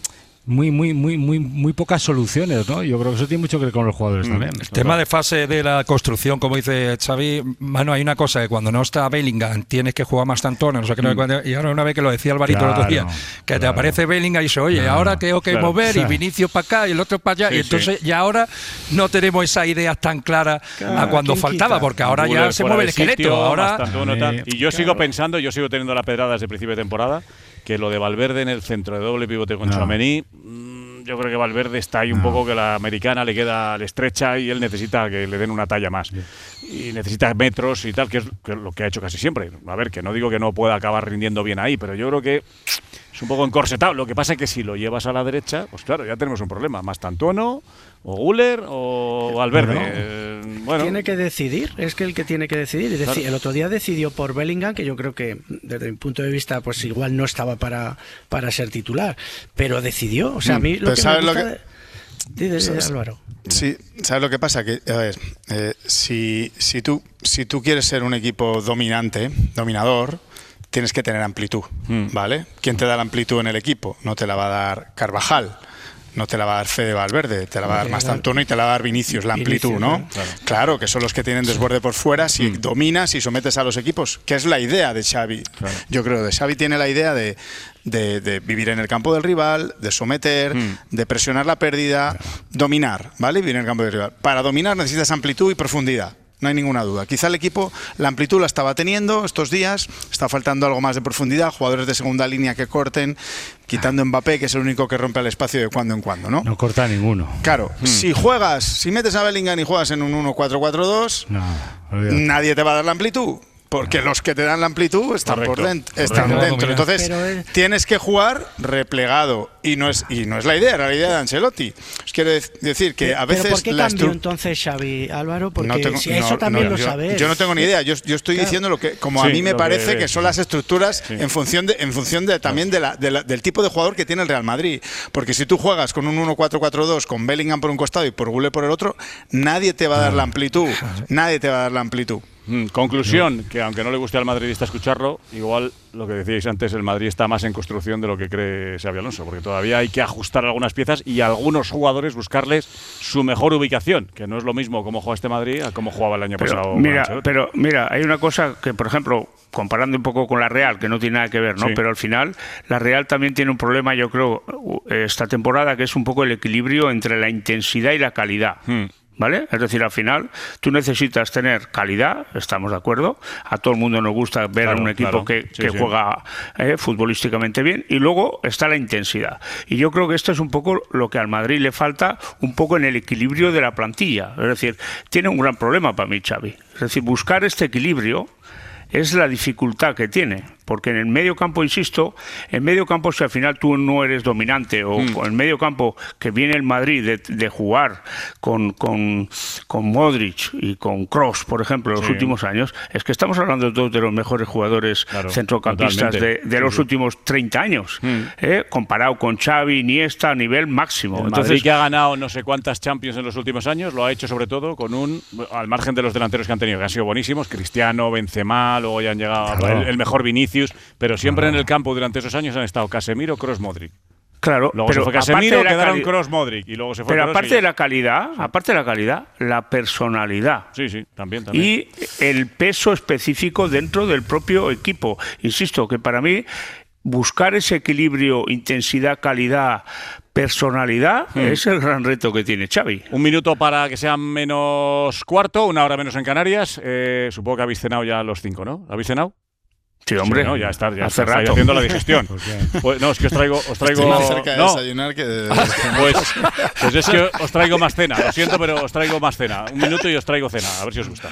[SPEAKER 5] muy, muy, muy, muy, muy pocas soluciones, ¿no? Yo creo que eso tiene mucho que ver con los jugadores mm, también.
[SPEAKER 3] El tema de fase de la construcción, como dice Xavi, mano, hay una cosa, que cuando no está Bellingham tienes que jugar más Antonio, no sé qué, mm. y ahora una vez que lo decía Alvarito claro, el otro día, que claro. te aparece Bellingham y dice, oye, claro, ahora tengo que claro, mover, claro. y Vinicius para acá y el otro para allá, sí, y entonces sí. ya ahora no tenemos esas ideas tan claras claro, a cuando faltaba, quita? Porque ahora ya se mueve el esqueleto. Sitio, ahora
[SPEAKER 2] sí, y yo claro. sigo pensando, yo sigo teniendo la pedrada desde el principio de temporada, que lo de Valverde en el centro de doble pivote con no. Tchouaméni, mmm, yo creo que Valverde está ahí un no. poco que la americana le queda le estrecha y él necesita que le den una talla más. Bien. Y necesita metros y tal, que es, que es lo que ha hecho casi siempre. A ver, que no digo que no pueda acabar rindiendo bien ahí, pero yo creo que es un poco encorsetado. Lo que pasa es que si lo llevas a la derecha, pues claro, ya tenemos un problema. Más Tantuono, o Güler, o Valverde. No, no. Eh, bueno.
[SPEAKER 6] Tiene que decidir, es que el que tiene que decidir. Deci claro. El otro día decidió por Bellingham, que yo creo que desde mi punto de vista, pues igual no estaba para, para ser titular, pero decidió. O sea, a mí lo que me gusta... Lo que... De... Dile, dile, Álvaro.
[SPEAKER 4] Sí, ¿sabes lo que pasa? Que, a ver, eh, si, si, tú, si tú quieres ser un equipo dominante, dominador, tienes que tener amplitud, mm. ¿vale? ¿Quién te da la amplitud en el equipo? No te la va a dar Carvajal, no te la va a dar Fede Valverde, te la va a dar Mastantuono y te la va a dar Vinicius, la amplitud, Vinicius, ¿no? Claro. claro, que son los que tienen desborde por fuera si mm. dominas y sometes a los equipos, que es la idea de Xavi. Claro. Yo creo que Xavi tiene la idea de, de, de vivir en el campo del rival, de someter, mm. de presionar la pérdida, claro. dominar, ¿vale? Vivir en el campo del rival. Para dominar necesitas amplitud y profundidad. No hay ninguna duda. Quizá el equipo la amplitud la estaba teniendo estos días, está faltando algo más de profundidad, jugadores de segunda línea que corten, quitando Mbappé, que es el único que rompe el espacio de cuando en cuando, ¿no?
[SPEAKER 5] No corta ninguno.
[SPEAKER 4] Claro, hmm. si juegas, si metes a Bellingham y juegas en un uno cuatro cuatro dos, no, nadie te va a dar la amplitud. Porque los que te dan la amplitud están correcto, por dentro, están correcto. dentro. Entonces es... tienes que jugar replegado y no es y no es la idea, era la idea de Ancelotti. Quiero decir que a veces
[SPEAKER 6] ¿Pero por qué
[SPEAKER 4] la
[SPEAKER 6] cambió entonces Xavi, Álvaro? Porque
[SPEAKER 4] no tengo,
[SPEAKER 6] si eso
[SPEAKER 4] no,
[SPEAKER 6] también
[SPEAKER 4] no,
[SPEAKER 6] lo
[SPEAKER 4] yo,
[SPEAKER 6] sabes.
[SPEAKER 4] Yo no tengo ni idea. Yo, yo estoy claro. diciendo lo que como sí, a mí me parece que, que son las estructuras sí. en función de en función de también de la, de la, del tipo de jugador que tiene el Real Madrid. Porque si tú juegas con un uno cuatro cuatro dos con Bellingham por un costado y por Güler por el otro, nadie te va a dar la amplitud. Nadie te va a dar la amplitud.
[SPEAKER 2] Mm, conclusión, que aunque no le guste al madridista escucharlo, igual lo que decíais antes, el Madrid está más en construcción de lo que cree Xabi Alonso, porque todavía hay que ajustar algunas piezas y a algunos jugadores buscarles su mejor ubicación, que no es lo mismo cómo juega este Madrid a cómo jugaba el año
[SPEAKER 7] pero,
[SPEAKER 2] pasado.
[SPEAKER 7] Mira, pero mira, hay una cosa que, por ejemplo, comparando un poco con la Real, que no tiene nada que ver, ¿no? Sí. Pero al final, la Real también tiene un problema, yo creo, esta temporada, que es un poco el equilibrio entre la intensidad y la calidad. Hmm. ¿Vale? Es decir, al final tú necesitas tener calidad, estamos de acuerdo, a todo el mundo nos gusta ver claro, a un equipo claro. que, sí, que sí. juega eh, futbolísticamente bien, y luego está la intensidad. Y yo creo que esto es un poco lo que al Madrid le falta, un poco en el equilibrio de la plantilla. Es decir, tiene un gran problema para mí Xavi. Es decir, buscar este equilibrio es la dificultad que tiene, porque en el medio campo, insisto, en medio campo si al final tú no eres dominante, o mm. en el medio campo que viene el Madrid de, de jugar con, con, con Modric y con Kroos, por ejemplo, en los sí. últimos años, es que estamos hablando de dos de los mejores jugadores claro, centrocampistas de, de los sí, últimos treinta años, mm. ¿eh? comparado con Xavi, Iniesta a nivel máximo.
[SPEAKER 2] El
[SPEAKER 7] Entonces,
[SPEAKER 2] Madrid, que ha ganado no sé cuántas Champions en los últimos años, lo ha hecho sobre todo con un, al margen de los delanteros que han tenido, que han sido buenísimos, Cristiano, Benzema, luego ya han llegado claro. el, el mejor Vinicius, pero siempre claro. en el campo durante esos años han estado Casemiro, Kroos, Modric.
[SPEAKER 7] Claro,
[SPEAKER 2] luego
[SPEAKER 7] pero
[SPEAKER 2] se fue Casemiro, quedaron Kroos,
[SPEAKER 7] cali-
[SPEAKER 2] Modric y luego se fue
[SPEAKER 7] Pero
[SPEAKER 2] Kroos
[SPEAKER 7] aparte de la calidad, sí. aparte de la calidad, la personalidad.
[SPEAKER 2] Sí, sí, también, también.
[SPEAKER 7] Y el peso específico dentro del propio equipo. Insisto que para mí buscar ese equilibrio, intensidad, calidad, personalidad, hmm. es el gran reto que tiene Xavi.
[SPEAKER 2] Un minuto para que sea menos cuarto, una hora menos en Canarias. Eh, supongo que habéis cenado ya los cinco, ¿no? ¿Habéis cenado?
[SPEAKER 7] Sí, hombre.
[SPEAKER 2] Sí, no, ya está, ya
[SPEAKER 7] hace
[SPEAKER 2] está,
[SPEAKER 7] rato.
[SPEAKER 2] haciendo la digestión. Pues, no, es que os traigo... Os traigo
[SPEAKER 4] Estoy más cerca de
[SPEAKER 2] no.
[SPEAKER 4] desayunar que de...
[SPEAKER 2] pues, pues es que os traigo más cena. Lo siento, pero os traigo más cena. Un minuto y os traigo cena. A ver si os gusta.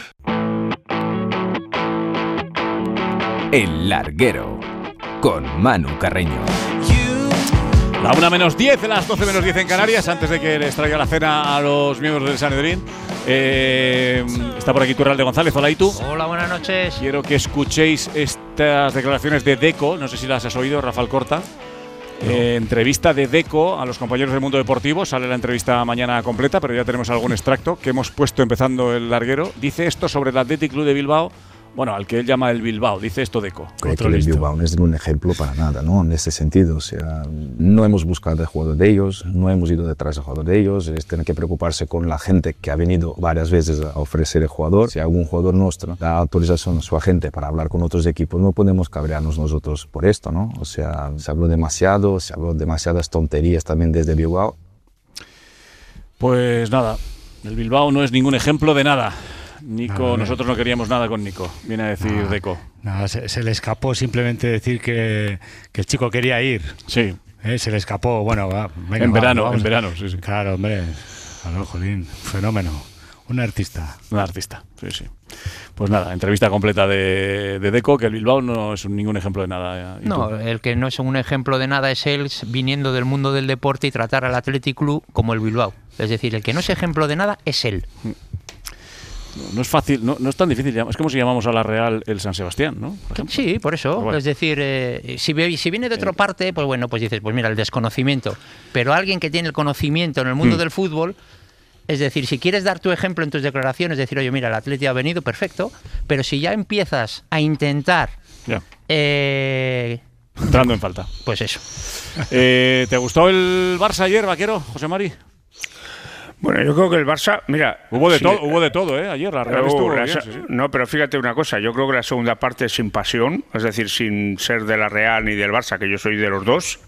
[SPEAKER 1] El Larguero, con Manu Carreño.
[SPEAKER 2] La una menos diez, las doce menos diez en Canarias, antes de que les traiga la cena a los miembros del Sanedrín. Eh, está por aquí Turralde González. Hola, ¿y tú?
[SPEAKER 8] Hola, buenas noches.
[SPEAKER 2] Quiero que escuchéis estas declaraciones de Deco, no sé si las has oído, Rafael Corta. No. Eh, entrevista de Deco a los compañeros del Mundo Deportivo. Sale la entrevista mañana completa, pero ya tenemos algún extracto que hemos puesto empezando el larguero. Dice esto sobre el Athletic Club de Bilbao bueno, al que él llama el Bilbao, dice esto Deco.
[SPEAKER 8] Creo que el Bilbao no es un ejemplo para nada, ¿no? En ese sentido, o sea, no hemos buscado el jugador de ellos, no hemos ido detrás del jugador de ellos, es tener que preocuparse con la gente que ha venido varias veces a ofrecer el jugador. Si algún jugador nuestro da autorización a su agente para hablar con otros equipos, no podemos cabrearnos nosotros por esto, ¿no? O sea, se habló demasiado, se habló demasiadas tonterías también desde Bilbao.
[SPEAKER 2] Pues nada, el Bilbao no es ningún ejemplo de nada. Nico,
[SPEAKER 5] no,
[SPEAKER 2] nosotros no queríamos nada con Nico, viene a decir
[SPEAKER 5] no,
[SPEAKER 2] Deco.
[SPEAKER 5] No, se, se le escapó simplemente decir que, que el chico quería ir.
[SPEAKER 2] Sí.
[SPEAKER 5] ¿Eh? Se le escapó, bueno, va, venga,
[SPEAKER 2] en
[SPEAKER 5] va,
[SPEAKER 2] verano,
[SPEAKER 5] vamos.
[SPEAKER 2] en verano, sí, sí.
[SPEAKER 5] Claro, hombre, claro, jolín, fenómeno. Un artista.
[SPEAKER 2] Un artista, sí, sí. Pues nada, entrevista completa de, de Deco, que el Bilbao no es un, ningún ejemplo de nada.
[SPEAKER 9] No,
[SPEAKER 2] tú?
[SPEAKER 9] el que no es un ejemplo de nada es él viniendo del mundo del deporte y tratar al Athletic Club como el Bilbao. Es decir, el que no es ejemplo de nada es él.
[SPEAKER 2] No es fácil, no, no es tan difícil. Es como si llamamos a la Real el San Sebastián, ¿no? Por
[SPEAKER 9] sí, por eso. Bueno. Es decir, eh, si, si viene de otra parte, pues bueno, pues dices, pues mira, el desconocimiento. Pero alguien que tiene el conocimiento en el mundo mm. del fútbol, es decir, si quieres dar tu ejemplo en tus declaraciones, decir, oye, mira, el Atleti ha venido, perfecto. Pero si ya empiezas a intentar...
[SPEAKER 2] Ya.
[SPEAKER 9] Eh,
[SPEAKER 2] Entrando en falta.
[SPEAKER 9] Pues eso.
[SPEAKER 2] Eh, ¿Te gustó el Barça ayer, Vaquero, José Mari?
[SPEAKER 7] Bueno, yo creo que el Barça, mira...
[SPEAKER 2] Hubo de,
[SPEAKER 7] sí,
[SPEAKER 2] todo, hubo de todo, ¿eh? Ayer la Real
[SPEAKER 7] uh,
[SPEAKER 2] estuvo
[SPEAKER 7] la,
[SPEAKER 2] bien, sí, sí.
[SPEAKER 7] No, pero fíjate una cosa, yo creo que la segunda parte sin pasión, es decir, sin ser de la Real ni del Barça, que yo soy de los dos,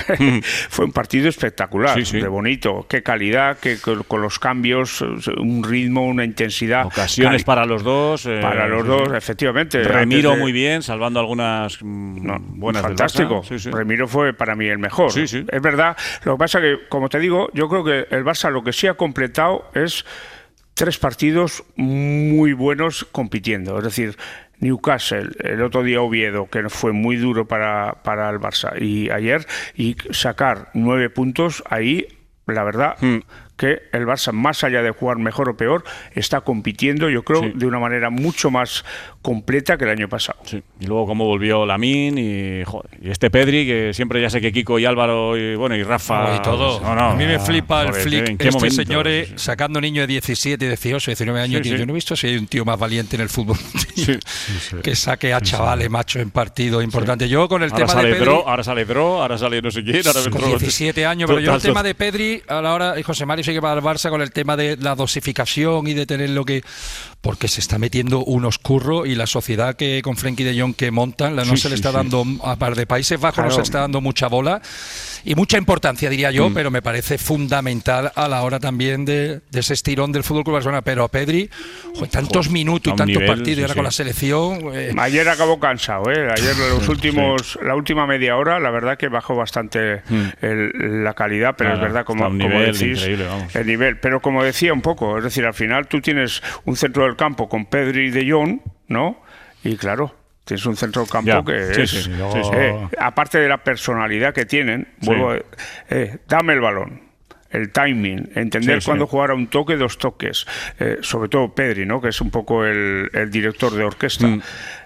[SPEAKER 7] fue un partido espectacular, sí, sí. de bonito, qué calidad, que con, con los cambios, un ritmo, una intensidad...
[SPEAKER 2] Ocasiones para los dos.
[SPEAKER 7] Eh, para los sí, dos, sí. efectivamente.
[SPEAKER 2] Remiro
[SPEAKER 7] de,
[SPEAKER 2] muy bien, salvando algunas no, buenas
[SPEAKER 7] fantástico.
[SPEAKER 2] Sí, sí.
[SPEAKER 7] Remiro fue para mí el mejor.
[SPEAKER 2] Sí, sí.
[SPEAKER 7] Es verdad, lo que pasa que, como te digo, yo creo que el Barça lo que sí ha completado es tres partidos muy buenos compitiendo. Es decir, Newcastle, el otro día Oviedo, que fue muy duro para, para el Barça, y ayer, y sacar nueve puntos ahí, la verdad... Hmm. que el Barça, más allá de jugar mejor o peor, está compitiendo, yo creo, sí. de una manera mucho más completa que el año pasado.
[SPEAKER 2] Sí. Y luego cómo volvió Lamine y, joder, y este Pedri, que siempre ya sé que Kiko y Álvaro y bueno y Rafa...
[SPEAKER 3] Oh, y todo.
[SPEAKER 2] No, no,
[SPEAKER 3] a mí me
[SPEAKER 2] no,
[SPEAKER 3] flipa el
[SPEAKER 2] joder,
[SPEAKER 3] flick.
[SPEAKER 2] ¿en qué
[SPEAKER 3] este
[SPEAKER 2] momento?
[SPEAKER 3] señor
[SPEAKER 2] Sí, sí.
[SPEAKER 3] sacando niños de diecisiete, dieciocho, diecinueve años. Sí, tío, sí. Yo no he visto si hay un tío más valiente en el fútbol sí. Sí, sí. que saque a sí, chavales, sí. macho, en partido importante. Sí. Yo con el
[SPEAKER 2] ahora
[SPEAKER 3] tema de Pedri...
[SPEAKER 2] Dro, ahora sale Dro, ahora sale no sé quién. Ahora
[SPEAKER 3] con diecisiete años, pero yo el tema de Pedri, a la hora, y José Mario sigue para el Barça con el tema de la dosificación y de tener lo que... Porque se está metiendo un oscurro y la sociedad que con Frenkie de Jong que montan, la no sí, se le está sí, dando, sí. a par de Países Bajos claro. no se le está dando mucha bola y mucha importancia, diría yo, mm. pero me parece fundamental a la hora también de, de ese estirón del Fútbol Club Barcelona. Pero a Pedri, joder, tantos Joder, minutos y tantos nivel, partidos, sí, ahora sí. con la selección... Eh.
[SPEAKER 7] Ayer acabó cansado, ¿eh? Ayer los últimos, sí. la última media hora, la verdad que bajó bastante mm. el, la calidad, pero ah, es verdad, como, como
[SPEAKER 2] nivel
[SPEAKER 7] decís, el nivel. Pero como decía un poco, es decir, al final tú tienes un centro del campo con Pedri y De Jong, ¿no? Y claro... Tienes un centro del campo ya, que sí, es, sí, sí, luego... eh, aparte de la personalidad que tienen, sí. vuelvo, eh, dame el balón, el timing, entender sí, cuándo sí. jugar a un toque, dos toques, eh, sobre todo Pedri, ¿no? Que es un poco el, el director de orquesta. Mm.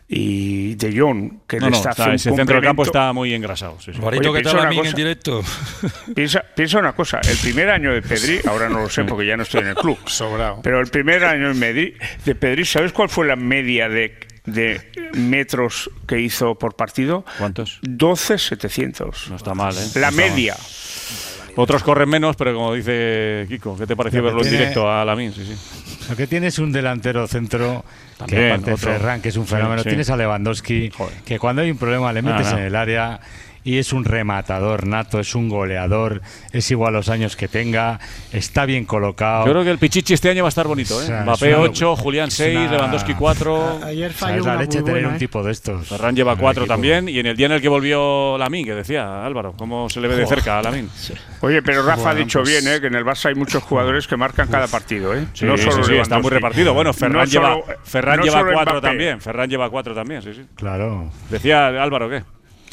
[SPEAKER 7] Y De Jong, que
[SPEAKER 2] no,
[SPEAKER 7] le está
[SPEAKER 2] no,
[SPEAKER 7] haciendo
[SPEAKER 2] ese centro del campo está muy engrasado. Sí, sí.
[SPEAKER 3] Oye, ¿qué tal a mí en directo?
[SPEAKER 7] Piensa, piensa una cosa, el primer año de Pedri, ahora no lo sé porque ya no estoy en el club,
[SPEAKER 4] sobrado.
[SPEAKER 7] Pero el primer año en Medri, de Pedri, ¿sabes cuál fue la media de de metros que hizo por partido?
[SPEAKER 2] ¿Cuántos?
[SPEAKER 7] doce setecientos.
[SPEAKER 2] No está mal, ¿eh?
[SPEAKER 7] La
[SPEAKER 2] no
[SPEAKER 7] media.
[SPEAKER 2] Otros corren menos, pero como dice Kiko, ¿qué te pareció verlo tiene, en directo a Lamine? Sí, sí.
[SPEAKER 5] Lo que tienes es un delantero centro, también, que aparte otro, de Ferran, que es un fenómeno, sí, sí. tienes a Lewandowski, Joder. que cuando hay un problema le metes ah, no. en el área... Y es un rematador nato, es un goleador, es igual los años que tenga, está bien colocado.
[SPEAKER 2] Yo creo que el Pichichi este año va a estar bonito, ¿eh? O sea, Mbappé ocho, Julián seis, una... Lewandowski cuatro.
[SPEAKER 6] Ayer falló
[SPEAKER 5] es la leche tener
[SPEAKER 6] buena,
[SPEAKER 5] un
[SPEAKER 6] ¿eh?
[SPEAKER 5] tipo de estos.
[SPEAKER 2] Ferran lleva cuatro también, y en el día en el que volvió Lamine, que decía Álvaro, ¿cómo se le ve de cerca a Lamine?
[SPEAKER 7] Sí. Oye, pero Rafa bueno, ha dicho pues... bien, ¿eh? Que en el Barça hay muchos jugadores que marcan cada partido, ¿eh?
[SPEAKER 2] Sí, no solo sí, sí, está muy repartido. Bueno, Ferran
[SPEAKER 7] no
[SPEAKER 2] lleva,
[SPEAKER 7] solo,
[SPEAKER 2] Ferran
[SPEAKER 7] no
[SPEAKER 2] lleva cuatro
[SPEAKER 7] Mbappé.
[SPEAKER 2] también. Ferran lleva cuatro también, sí, sí.
[SPEAKER 5] Claro.
[SPEAKER 2] Decía Álvaro, ¿qué?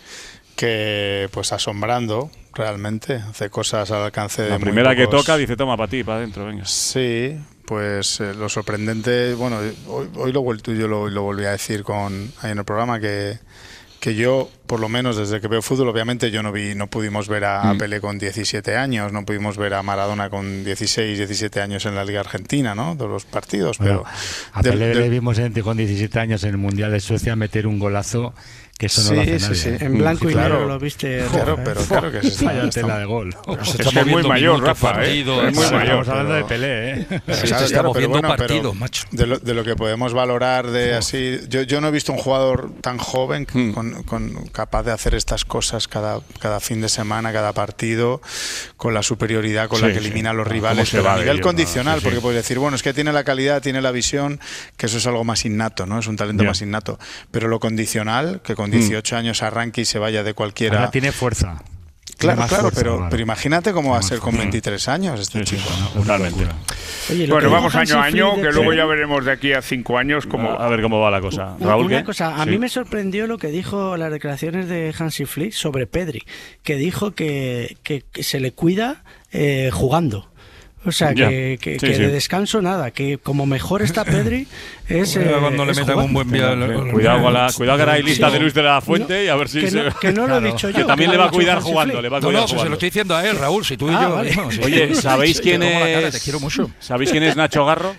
[SPEAKER 4] Que pues asombrando realmente, hace cosas al alcance de
[SPEAKER 2] la
[SPEAKER 4] muy
[SPEAKER 2] primera
[SPEAKER 4] pocos...
[SPEAKER 2] que toca dice toma para ti, para adentro, venga.
[SPEAKER 4] Sí, pues eh, lo sorprendente, bueno, hoy, hoy lo vuelto yo lo, lo volví a decir con ahí en el programa que, que yo, por lo menos desde que veo fútbol, obviamente yo no vi, no pudimos ver a, a
[SPEAKER 2] Mm.
[SPEAKER 4] Pelé con diecisiete años, no pudimos ver a Maradona con dieciséis, diecisiete años en la Liga Argentina, ¿no? De los partidos,
[SPEAKER 5] Bueno,
[SPEAKER 4] pero
[SPEAKER 5] a
[SPEAKER 4] de-
[SPEAKER 5] Pelé
[SPEAKER 4] de-
[SPEAKER 5] le vimos en- con diecisiete años en el Mundial de Suecia meter un golazo que eso no
[SPEAKER 4] Sí,
[SPEAKER 5] lo hace
[SPEAKER 4] sí,
[SPEAKER 5] nadie.
[SPEAKER 4] sí.
[SPEAKER 5] ¿eh?
[SPEAKER 6] En blanco y
[SPEAKER 4] Claro.
[SPEAKER 6] negro lo viste.
[SPEAKER 4] Claro,
[SPEAKER 6] Rafa,
[SPEAKER 4] pero
[SPEAKER 6] ¿eh?
[SPEAKER 4] claro que se está,
[SPEAKER 5] Vaya
[SPEAKER 4] está-
[SPEAKER 5] tela de gol.
[SPEAKER 3] Se
[SPEAKER 7] Es
[SPEAKER 3] está
[SPEAKER 7] que es muy
[SPEAKER 3] moviendo
[SPEAKER 7] mayor,
[SPEAKER 3] minuto,
[SPEAKER 7] Rafa, ¿eh?
[SPEAKER 3] partido,
[SPEAKER 7] Es muy
[SPEAKER 3] exacto.
[SPEAKER 7] mayor.
[SPEAKER 5] Estamos hablando de
[SPEAKER 4] pero-
[SPEAKER 5] Pelé, ¿eh?
[SPEAKER 3] Se
[SPEAKER 4] Claro,
[SPEAKER 3] está
[SPEAKER 4] claro,
[SPEAKER 3] moviendo
[SPEAKER 4] pero bueno,
[SPEAKER 3] partido,
[SPEAKER 4] pero
[SPEAKER 3] macho.
[SPEAKER 4] De lo, de lo que podemos valorar de así, yo, yo no he visto un jugador tan joven
[SPEAKER 2] Mm.
[SPEAKER 4] con, con- capaz de hacer estas cosas cada, cada fin de semana, cada partido, con la superioridad con
[SPEAKER 2] Sí,
[SPEAKER 4] la que
[SPEAKER 2] sí.
[SPEAKER 4] elimina a los
[SPEAKER 2] Cómo
[SPEAKER 4] rivales,
[SPEAKER 2] se
[SPEAKER 4] pero
[SPEAKER 2] va
[SPEAKER 4] a
[SPEAKER 2] de
[SPEAKER 4] nivel
[SPEAKER 2] ello, ¿no?
[SPEAKER 4] condicional,
[SPEAKER 2] Sí, sí.
[SPEAKER 4] porque puedes decir, bueno, es que tiene la calidad, tiene la visión, que eso es algo más innato, ¿no? Es un talento
[SPEAKER 2] Ya.
[SPEAKER 4] más innato, pero lo condicional, que con dieciocho años arranque y se vaya de cualquiera.
[SPEAKER 5] Ahora tiene fuerza. Tiene
[SPEAKER 4] Claro,
[SPEAKER 5] más
[SPEAKER 4] claro,
[SPEAKER 5] fuerza,
[SPEAKER 4] pero,
[SPEAKER 5] Álvaro.
[SPEAKER 4] pero imagínate cómo va a
[SPEAKER 5] Tiene
[SPEAKER 4] ser
[SPEAKER 5] más
[SPEAKER 4] con
[SPEAKER 5] fuerza.
[SPEAKER 4] veintitrés años este
[SPEAKER 2] Sí, sí,
[SPEAKER 4] chico.
[SPEAKER 2] no, totalmente.
[SPEAKER 6] Oye, lo
[SPEAKER 7] Bueno,
[SPEAKER 6] que
[SPEAKER 7] vamos
[SPEAKER 6] dijo
[SPEAKER 7] año a
[SPEAKER 6] Hansi
[SPEAKER 7] año,
[SPEAKER 6] Flick
[SPEAKER 7] que
[SPEAKER 6] de-
[SPEAKER 7] luego ya veremos de aquí a cinco años cómo
[SPEAKER 2] A ver cómo va la cosa.
[SPEAKER 6] Una-
[SPEAKER 2] Raúl,
[SPEAKER 6] una
[SPEAKER 2] ¿qué?
[SPEAKER 6] cosa, a
[SPEAKER 2] Sí.
[SPEAKER 6] mí me sorprendió lo que dijo las declaraciones de Hansi Flick sobre Pedri, que dijo que, que- que se le cuida eh, jugando. O sea,
[SPEAKER 2] Ya.
[SPEAKER 6] que, que-
[SPEAKER 2] Sí,
[SPEAKER 6] que
[SPEAKER 2] sí.
[SPEAKER 6] de descanso nada, que como mejor está Pedri es,
[SPEAKER 3] Cuidado
[SPEAKER 6] eh,
[SPEAKER 3] cuando le
[SPEAKER 6] es
[SPEAKER 3] metan
[SPEAKER 6] jugando.
[SPEAKER 3] un buen vial.
[SPEAKER 2] Cuidado, con la, cuidado que ahora hay lista
[SPEAKER 6] Sí.
[SPEAKER 2] de Luis de la Fuente y a ver si
[SPEAKER 6] que,
[SPEAKER 2] se...
[SPEAKER 6] no, que no lo he dicho yo.
[SPEAKER 2] que también
[SPEAKER 6] que
[SPEAKER 2] le
[SPEAKER 6] lo
[SPEAKER 2] va
[SPEAKER 6] ha
[SPEAKER 2] a
[SPEAKER 6] dicho
[SPEAKER 2] cuidar
[SPEAKER 6] Hansi
[SPEAKER 2] jugando,
[SPEAKER 6] Flick.
[SPEAKER 2] le va a
[SPEAKER 3] No,
[SPEAKER 2] cuidar
[SPEAKER 3] no, pues se lo
[SPEAKER 2] jugando.
[SPEAKER 3] estoy diciendo a él, Raúl, si tú y
[SPEAKER 6] Ah,
[SPEAKER 3] yo.
[SPEAKER 6] vale.
[SPEAKER 3] no, si
[SPEAKER 2] Oye,
[SPEAKER 3] tú-
[SPEAKER 2] ¿sabéis
[SPEAKER 3] te
[SPEAKER 2] quién
[SPEAKER 3] pongo la cara,
[SPEAKER 2] es?
[SPEAKER 3] Te quiero mucho.
[SPEAKER 2] ¿Sabéis quién es Nacho Garro?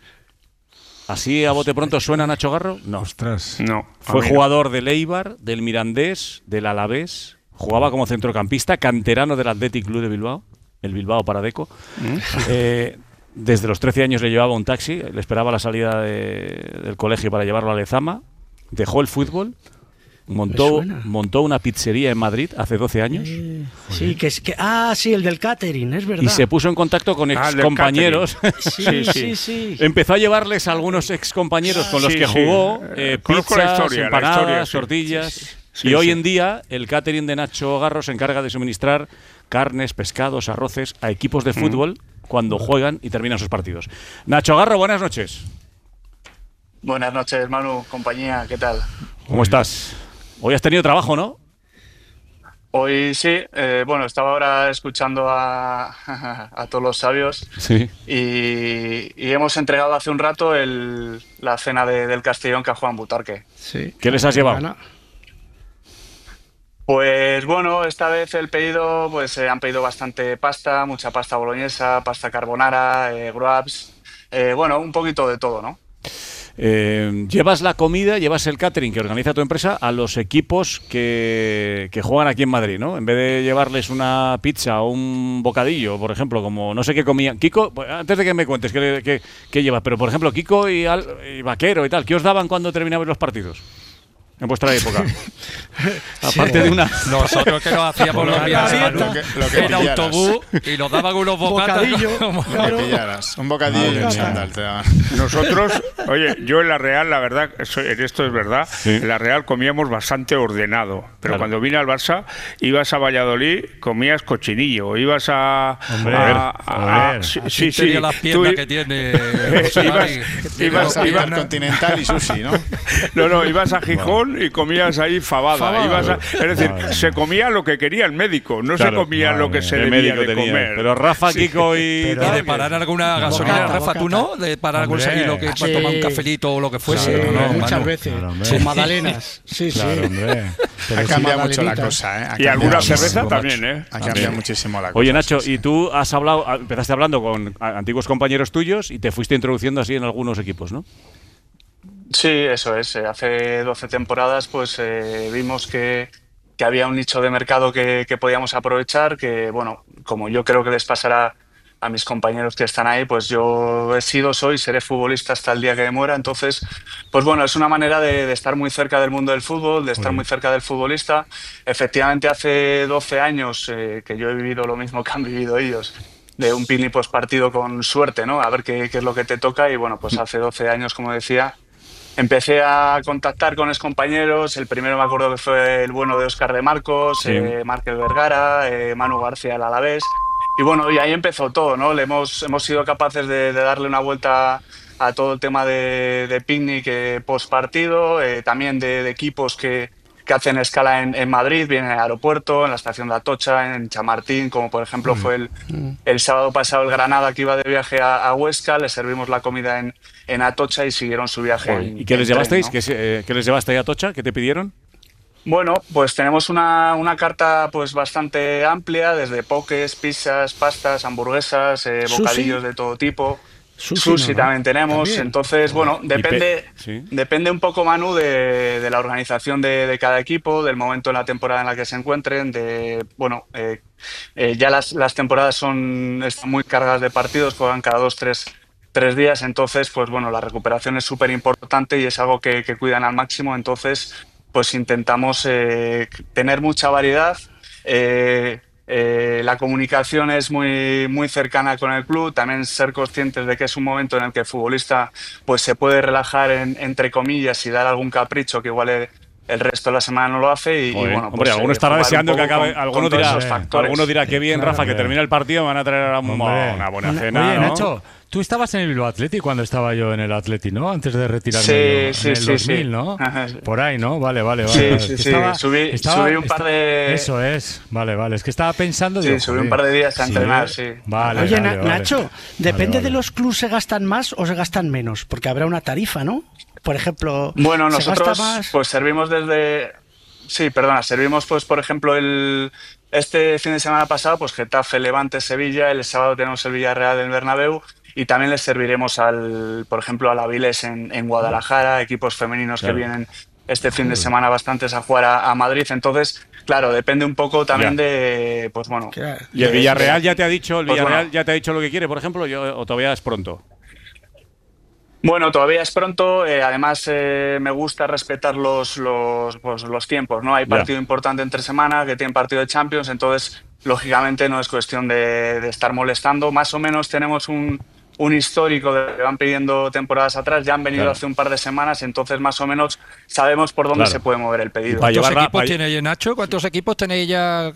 [SPEAKER 2] ¿Así a bote pronto suena Nacho Garro? No.
[SPEAKER 5] Ostras.
[SPEAKER 7] no. a
[SPEAKER 2] Fue
[SPEAKER 7] mí no.
[SPEAKER 2] jugador del Eibar, del Mirandés, del Alavés. Jugaba como centrocampista, canterano del Athletic Club de Bilbao, el Bilbao Paradeco. Eh, desde los trece años le llevaba un taxi, le esperaba la salida de- del colegio para llevarlo a Lezama. Dejó el fútbol, montó,
[SPEAKER 6] suena.
[SPEAKER 2] montó una pizzería en Madrid hace doce años.
[SPEAKER 6] Eh, sí, que es que ah, sí, el del catering, es verdad.
[SPEAKER 2] Y se puso en contacto con
[SPEAKER 7] Ah, el del
[SPEAKER 2] excompañeros.
[SPEAKER 6] Sí,
[SPEAKER 7] Sí, sí.
[SPEAKER 6] sí, sí.
[SPEAKER 2] Empezó a llevarles a algunos excompañeros con los
[SPEAKER 7] Sí,
[SPEAKER 2] que
[SPEAKER 7] sí.
[SPEAKER 2] jugó
[SPEAKER 7] Eh,
[SPEAKER 2] eh,
[SPEAKER 7] conozco la
[SPEAKER 2] pizzas,
[SPEAKER 7] historia, la
[SPEAKER 2] empanadas,
[SPEAKER 7] historia, sí.
[SPEAKER 2] tortillas.
[SPEAKER 7] Sí, sí. Sí,
[SPEAKER 2] y hoy
[SPEAKER 7] sí.
[SPEAKER 2] en día el catering de Nacho Garro se encarga de suministrar carnes, pescados, arroces a equipos de fútbol cuando juegan y terminan sus partidos. Nacho Garro, buenas noches.
[SPEAKER 10] Buenas noches, Manu, compañía, ¿qué tal?
[SPEAKER 2] ¿Cómo estás? Hoy has tenido trabajo, ¿no?
[SPEAKER 10] Hoy sí, eh, bueno, estaba ahora escuchando a, a todos los sabios
[SPEAKER 2] Sí.
[SPEAKER 10] y, y hemos entregado hace un rato el- la cena de- del Castellón que ha jugado en Butarque.
[SPEAKER 6] Sí.
[SPEAKER 2] ¿Qué les has llevado?
[SPEAKER 6] Gana.
[SPEAKER 10] Pues bueno, esta vez el pedido, pues eh, han pedido bastante pasta, mucha pasta boloñesa, pasta carbonara, eh, grabs, eh, bueno, un poquito de todo, ¿no?
[SPEAKER 2] Eh, llevas la comida, llevas el catering que organiza tu empresa a los equipos que, que juegan aquí en Madrid, ¿no? En vez de llevarles una pizza o un bocadillo, por ejemplo, como no sé qué comían. Kiko, pues, antes de que me cuentes qué, qué, qué llevas, pero por ejemplo, Kiko y, Al- y Vaquero y tal, ¿qué os daban cuando terminabais los partidos? En vuestra época. Aparte de una.
[SPEAKER 3] Nosotros que nos hacíamos los
[SPEAKER 6] La
[SPEAKER 3] viajes
[SPEAKER 6] dieta.
[SPEAKER 3] Manu,
[SPEAKER 4] Lo que- lo que
[SPEAKER 3] en
[SPEAKER 4] pillaras.
[SPEAKER 3] autobús y nos daban unos bocatas.
[SPEAKER 6] Bocadillo.
[SPEAKER 3] como-
[SPEAKER 4] Lo que pillaras. Un bocadillo y un
[SPEAKER 6] Madre
[SPEAKER 4] chándal te daban.
[SPEAKER 7] Nosotros, oye, yo en la Real, la verdad, eso- en esto es verdad,
[SPEAKER 2] Sí.
[SPEAKER 7] en la Real comíamos bastante ordenado, pero
[SPEAKER 2] Claro.
[SPEAKER 7] cuando vine al Barça, ibas a Valladolid, comías cochinillo, ibas a...
[SPEAKER 5] Hombre,
[SPEAKER 7] a- a-
[SPEAKER 5] joder.
[SPEAKER 7] sí,
[SPEAKER 3] Así
[SPEAKER 7] sí, sí.
[SPEAKER 3] tenía las
[SPEAKER 7] Tú
[SPEAKER 3] piernas
[SPEAKER 7] i-
[SPEAKER 3] que tiene José
[SPEAKER 7] ibas-
[SPEAKER 3] Mari, que tiene
[SPEAKER 7] ibas-
[SPEAKER 3] las
[SPEAKER 7] ibas-
[SPEAKER 3] piernas.
[SPEAKER 4] Continental y sushi, ¿no?
[SPEAKER 7] No, no, ibas a Gijón y comías ahí fabada.
[SPEAKER 6] Fabada.
[SPEAKER 7] ibas a- es decir, se comía lo que quería el médico, no
[SPEAKER 2] Claro,
[SPEAKER 7] se comía lo que
[SPEAKER 5] madre
[SPEAKER 7] se
[SPEAKER 2] El
[SPEAKER 7] debía
[SPEAKER 2] médico
[SPEAKER 7] de
[SPEAKER 2] tenía.
[SPEAKER 7] comer.
[SPEAKER 2] Pero Rafa, Kiko y.
[SPEAKER 5] Pero-
[SPEAKER 3] Y
[SPEAKER 2] tal,
[SPEAKER 3] de
[SPEAKER 2] que-
[SPEAKER 3] parar alguna gasolina,
[SPEAKER 6] Bocata,
[SPEAKER 3] Rafa, ¿tú no? De parar algún
[SPEAKER 5] Hombre.
[SPEAKER 3] seguilo que para tomar un cafelito o lo que fuese.
[SPEAKER 6] Sí,
[SPEAKER 3] No, no,
[SPEAKER 6] muchas
[SPEAKER 3] Manu.
[SPEAKER 6] veces.
[SPEAKER 5] Claro, hombre.
[SPEAKER 6] Con magdalenas. Sí,
[SPEAKER 5] Claro,
[SPEAKER 6] sí.
[SPEAKER 5] hombre. Pero
[SPEAKER 4] Ha
[SPEAKER 5] sí,
[SPEAKER 4] cambiado mucho la
[SPEAKER 6] magdalenitas.
[SPEAKER 4] cosa, ¿eh? Ha
[SPEAKER 7] Y
[SPEAKER 4] cambiado
[SPEAKER 7] alguna
[SPEAKER 4] muchísimo,
[SPEAKER 7] cerveza
[SPEAKER 4] macho.
[SPEAKER 7] también, ¿eh?
[SPEAKER 4] Ha cambiado muchísimo la cosa.
[SPEAKER 2] Oye, Nacho,
[SPEAKER 4] sí,
[SPEAKER 2] y
[SPEAKER 4] sí.
[SPEAKER 2] tú has hablado, ah, empezaste hablando con a- antiguos compañeros tuyos y te fuiste introduciendo así en algunos equipos, ¿no?
[SPEAKER 10] Sí, eso es. eh, Hace doce temporadas pues eh, vimos que, que había un nicho de mercado que, que podíamos aprovechar, que bueno, como yo creo que les pasará a mis compañeros que están ahí, pues yo he sido, soy, seré futbolista hasta el día que me muera. Entonces, pues bueno, es una manera de, de estar muy cerca del mundo del fútbol, de estar muy cerca del futbolista. Efectivamente, hace doce años eh, que yo he vivido lo mismo que han vivido ellos, de un pini post partido con suerte, ¿no? A ver qué, qué es lo que te toca. Y bueno, pues hace doce años, como decía, empecé a contactar con compañeros. El primero me acuerdo que fue el bueno de Óscar de Marcos,
[SPEAKER 2] Sí.
[SPEAKER 10] eh, Márquez Vergara, eh, Manu García del Alavés. Y bueno, y ahí empezó todo, ¿no? Le hemos, hemos sido capaces de, de darle una vuelta a todo el tema de, de picnic eh, post partido, eh, también de, de equipos que, que hacen escala en, en Madrid, vienen al aeropuerto, en la estación de Atocha, en Chamartín, como por ejemplo fue el, el sábado pasado el Granada que iba de viaje a, a Huesca, le servimos la comida en, en Atocha y siguieron su viaje. en-
[SPEAKER 2] ¿Y qué les
[SPEAKER 10] en tren,
[SPEAKER 2] llevasteis?
[SPEAKER 10] ¿no?
[SPEAKER 2] ¿Qué, se- eh, qué les llevaste a Atocha? ¿Qué te pidieron?
[SPEAKER 10] Bueno, pues tenemos una, una carta pues bastante amplia, desde pokés, pizzas, pastas, hamburguesas, eh, bocadillos de todo tipo.
[SPEAKER 6] Sushi,
[SPEAKER 10] Sushi
[SPEAKER 6] ¿no?
[SPEAKER 10] también tenemos.
[SPEAKER 6] También.
[SPEAKER 10] Entonces, bueno, depende,
[SPEAKER 2] sí.
[SPEAKER 10] depende un poco, Manu, de, de la organización de, de cada equipo, del momento en la temporada en la que se encuentren, de, bueno, eh, eh, ya las, las temporadas son están muy cargadas de partidos, juegan cada dos, tres, tres días, entonces, pues bueno, la recuperación es súper importante y es algo que, que cuidan al máximo, entonces, pues intentamos eh, tener mucha variedad. Eh, eh, la comunicación es muy, muy cercana con el club, también ser conscientes de que es un momento en el que el futbolista pues se puede relajar en, entre comillas y dar algún capricho que igual el, el resto de la semana no lo hace y,
[SPEAKER 2] Joder,
[SPEAKER 10] y bueno,
[SPEAKER 2] hombre,
[SPEAKER 10] pues,
[SPEAKER 2] alguno
[SPEAKER 10] eh,
[SPEAKER 2] estará
[SPEAKER 10] jugar un
[SPEAKER 2] deseando que
[SPEAKER 10] poco
[SPEAKER 2] acabe,
[SPEAKER 10] con-
[SPEAKER 2] alguno
[SPEAKER 10] con todos
[SPEAKER 2] dirá,
[SPEAKER 10] esos factores.
[SPEAKER 2] alguno dirá qué bien,
[SPEAKER 5] Claro,
[SPEAKER 2] Rafa, que
[SPEAKER 5] hombre.
[SPEAKER 2] termine el partido, me van a traer a un-
[SPEAKER 5] Hombre.
[SPEAKER 2] una buena
[SPEAKER 6] Una-
[SPEAKER 2] cena,
[SPEAKER 5] Oye,
[SPEAKER 2] ¿no?
[SPEAKER 5] Nacho, tú estabas en el Bilbao Athletic cuando estaba yo en el Athletic, ¿no? Antes de retirarme
[SPEAKER 10] Sí,
[SPEAKER 5] yo,
[SPEAKER 10] sí,
[SPEAKER 5] en el
[SPEAKER 10] sí,
[SPEAKER 5] dos mil,
[SPEAKER 10] sí.
[SPEAKER 5] ¿no?
[SPEAKER 10] Ajá.
[SPEAKER 5] Por ahí, ¿no? Vale, vale, vale.
[SPEAKER 10] Sí,
[SPEAKER 5] vale.
[SPEAKER 10] sí,
[SPEAKER 5] Es que
[SPEAKER 10] sí. Subí- subí un par de-
[SPEAKER 5] Eso es, vale, vale. Es que estaba pensando...
[SPEAKER 10] Sí,
[SPEAKER 5] digo,
[SPEAKER 10] subí un
[SPEAKER 5] joder,
[SPEAKER 10] par de días a entrenar, sí.
[SPEAKER 5] Vale,
[SPEAKER 6] Oye,
[SPEAKER 5] vale,
[SPEAKER 6] Na-
[SPEAKER 5] vale.
[SPEAKER 6] Nacho, depende
[SPEAKER 5] Vale,
[SPEAKER 6] de
[SPEAKER 5] vale.
[SPEAKER 6] los clubes, ¿se gastan más o se gastan menos? Porque habrá una tarifa, ¿no? Por ejemplo,
[SPEAKER 10] Bueno,
[SPEAKER 6] ¿se
[SPEAKER 10] nosotros
[SPEAKER 6] gasta más?
[SPEAKER 10] pues servimos desde... Sí, perdona, servimos pues por ejemplo el este fin de semana pasado pues Getafe, Levante, Sevilla, el sábado tenemos el Villarreal en Bernabéu y también les serviremos al, por ejemplo, al Avilés en, en Guadalajara, equipos femeninos
[SPEAKER 2] Claro.
[SPEAKER 10] que vienen este fin de semana bastantes a jugar a, a Madrid, entonces, claro, depende un poco también
[SPEAKER 2] Ya.
[SPEAKER 10] de, pues bueno...
[SPEAKER 6] Claro.
[SPEAKER 2] ¿Y el
[SPEAKER 10] de-
[SPEAKER 2] Villarreal ya te ha dicho, el
[SPEAKER 10] Pues
[SPEAKER 2] Villarreal
[SPEAKER 10] bueno.
[SPEAKER 2] ya te ha dicho lo que quiere, por ejemplo, yo, o todavía es pronto?
[SPEAKER 10] Bueno, todavía es pronto. eh, además, eh, me gusta respetar los, los, pues, los tiempos, ¿no? Hay
[SPEAKER 2] Ya.
[SPEAKER 10] partido importante entre semana, que tienen partido de Champions, entonces, lógicamente, no es cuestión de, de estar molestando. Más o menos tenemos un, un histórico de que van pidiendo temporadas atrás, ya han venido
[SPEAKER 2] Claro.
[SPEAKER 10] hace un par de semanas, entonces, más o menos, sabemos por dónde
[SPEAKER 2] Claro.
[SPEAKER 10] se puede mover el pedido.
[SPEAKER 2] Para
[SPEAKER 3] ¿Cuántos
[SPEAKER 2] llevarla-
[SPEAKER 3] equipos
[SPEAKER 2] para-
[SPEAKER 3] tiene ahí, Nacho? ¿Cuántos equipos tenéis ya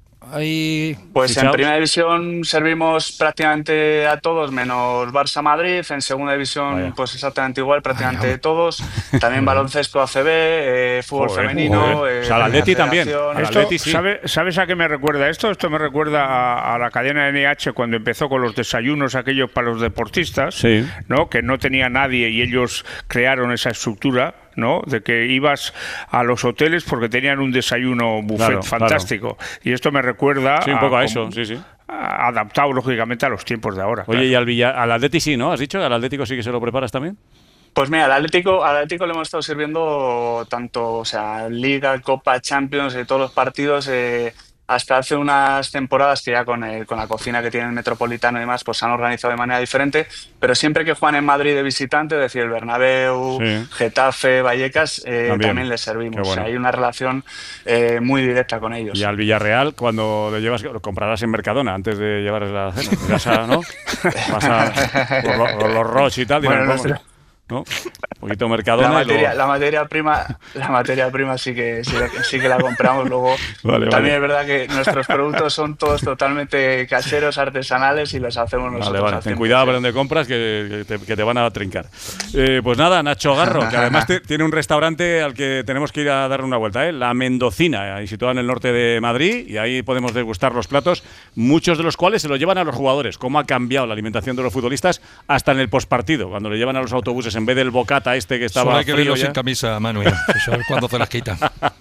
[SPEAKER 3] ahí?
[SPEAKER 10] Pues en
[SPEAKER 2] fichados?
[SPEAKER 10] primera división servimos prácticamente a todos, menos Barça Madrid. En segunda división,
[SPEAKER 2] Vaya.
[SPEAKER 10] pues exactamente igual, prácticamente todos. También baloncesto A C B, eh, fútbol
[SPEAKER 2] Joder,
[SPEAKER 10] femenino.
[SPEAKER 2] joder.
[SPEAKER 10] eh,
[SPEAKER 2] O sea, el Atleti
[SPEAKER 10] Primera
[SPEAKER 2] también.
[SPEAKER 10] Federación.
[SPEAKER 2] Al
[SPEAKER 7] Esto,
[SPEAKER 2] Atleti sí.
[SPEAKER 7] ¿sabe- ¿Sabes a qué me recuerda esto? Esto me recuerda a, a la cadena N H cuando empezó con los desayunos aquellos para los deportistas,
[SPEAKER 2] Sí.
[SPEAKER 7] ¿no? Que no tenía nadie y ellos crearon esa estructura, ¿no? De que ibas a los hoteles porque tenían un desayuno buffet
[SPEAKER 2] Claro,
[SPEAKER 7] fantástico. Y esto me recuerda
[SPEAKER 2] Sí, un poco a
[SPEAKER 7] como-
[SPEAKER 2] eso, sí, sí.
[SPEAKER 7] a- adaptado lógicamente a los tiempos de ahora.
[SPEAKER 2] Oye,
[SPEAKER 7] claro.
[SPEAKER 2] y al, Villa, al Atleti sí, ¿no? ¿Has dicho? ¿Al Atlético sí que se lo preparas también?
[SPEAKER 10] Pues mira, al Atlético, al Atlético le hemos estado sirviendo tanto, o sea, Liga, Copa, Champions, eh, todos los partidos. eh, hasta hace unas temporadas que ya con, el- con la cocina que tiene el Metropolitano y demás, pues se han organizado de manera diferente. Pero siempre que juegan en Madrid de visitante, es decir, el Bernabéu,
[SPEAKER 2] Sí.
[SPEAKER 10] Getafe, Vallecas, eh,
[SPEAKER 2] También.
[SPEAKER 10] también. les servimos.
[SPEAKER 2] Qué bueno.
[SPEAKER 10] O sea, hay una relación eh, muy directa con ellos.
[SPEAKER 2] Y al Villarreal, cuando lo llevas, lo comprarás en Mercadona antes de llevarles la cena. Irás a, ¿no? Vas a por, lo- por los Roche y tal.
[SPEAKER 10] Bueno,
[SPEAKER 2] dirán,
[SPEAKER 10] no
[SPEAKER 2] "Vamos",
[SPEAKER 10] sé.
[SPEAKER 2] ¿no? Un poquito Mercadona
[SPEAKER 10] La
[SPEAKER 2] y
[SPEAKER 10] materia,
[SPEAKER 2] luego-
[SPEAKER 10] la materia prima, la materia prima sí que sí, que- sí que la compramos luego.
[SPEAKER 2] Vale,
[SPEAKER 10] También
[SPEAKER 2] vale.
[SPEAKER 10] es verdad que nuestros productos son todos totalmente caseros, artesanales y los hacemos nosotros.
[SPEAKER 2] Vale, vale.
[SPEAKER 10] al
[SPEAKER 2] Ten
[SPEAKER 10] cien por
[SPEAKER 2] cuidado
[SPEAKER 10] cien.
[SPEAKER 2] por donde compras que, que te, que te van a trincar. Eh, pues nada, Nacho Garro, que además te- tiene un restaurante al que tenemos que ir a darle una vuelta, ¿eh? La Mendocina, ahí situada en el norte de Madrid, y ahí podemos degustar los platos, muchos de los cuales se los llevan a los jugadores. Cómo ha cambiado la alimentación de los futbolistas hasta en el postpartido, cuando le llevan a los autobuses en vez del bocata este que estaba
[SPEAKER 3] Solo hay que
[SPEAKER 2] frío
[SPEAKER 3] verlo
[SPEAKER 2] ya.
[SPEAKER 3] sin camisa, Manuel. Eso es cuando se las quita.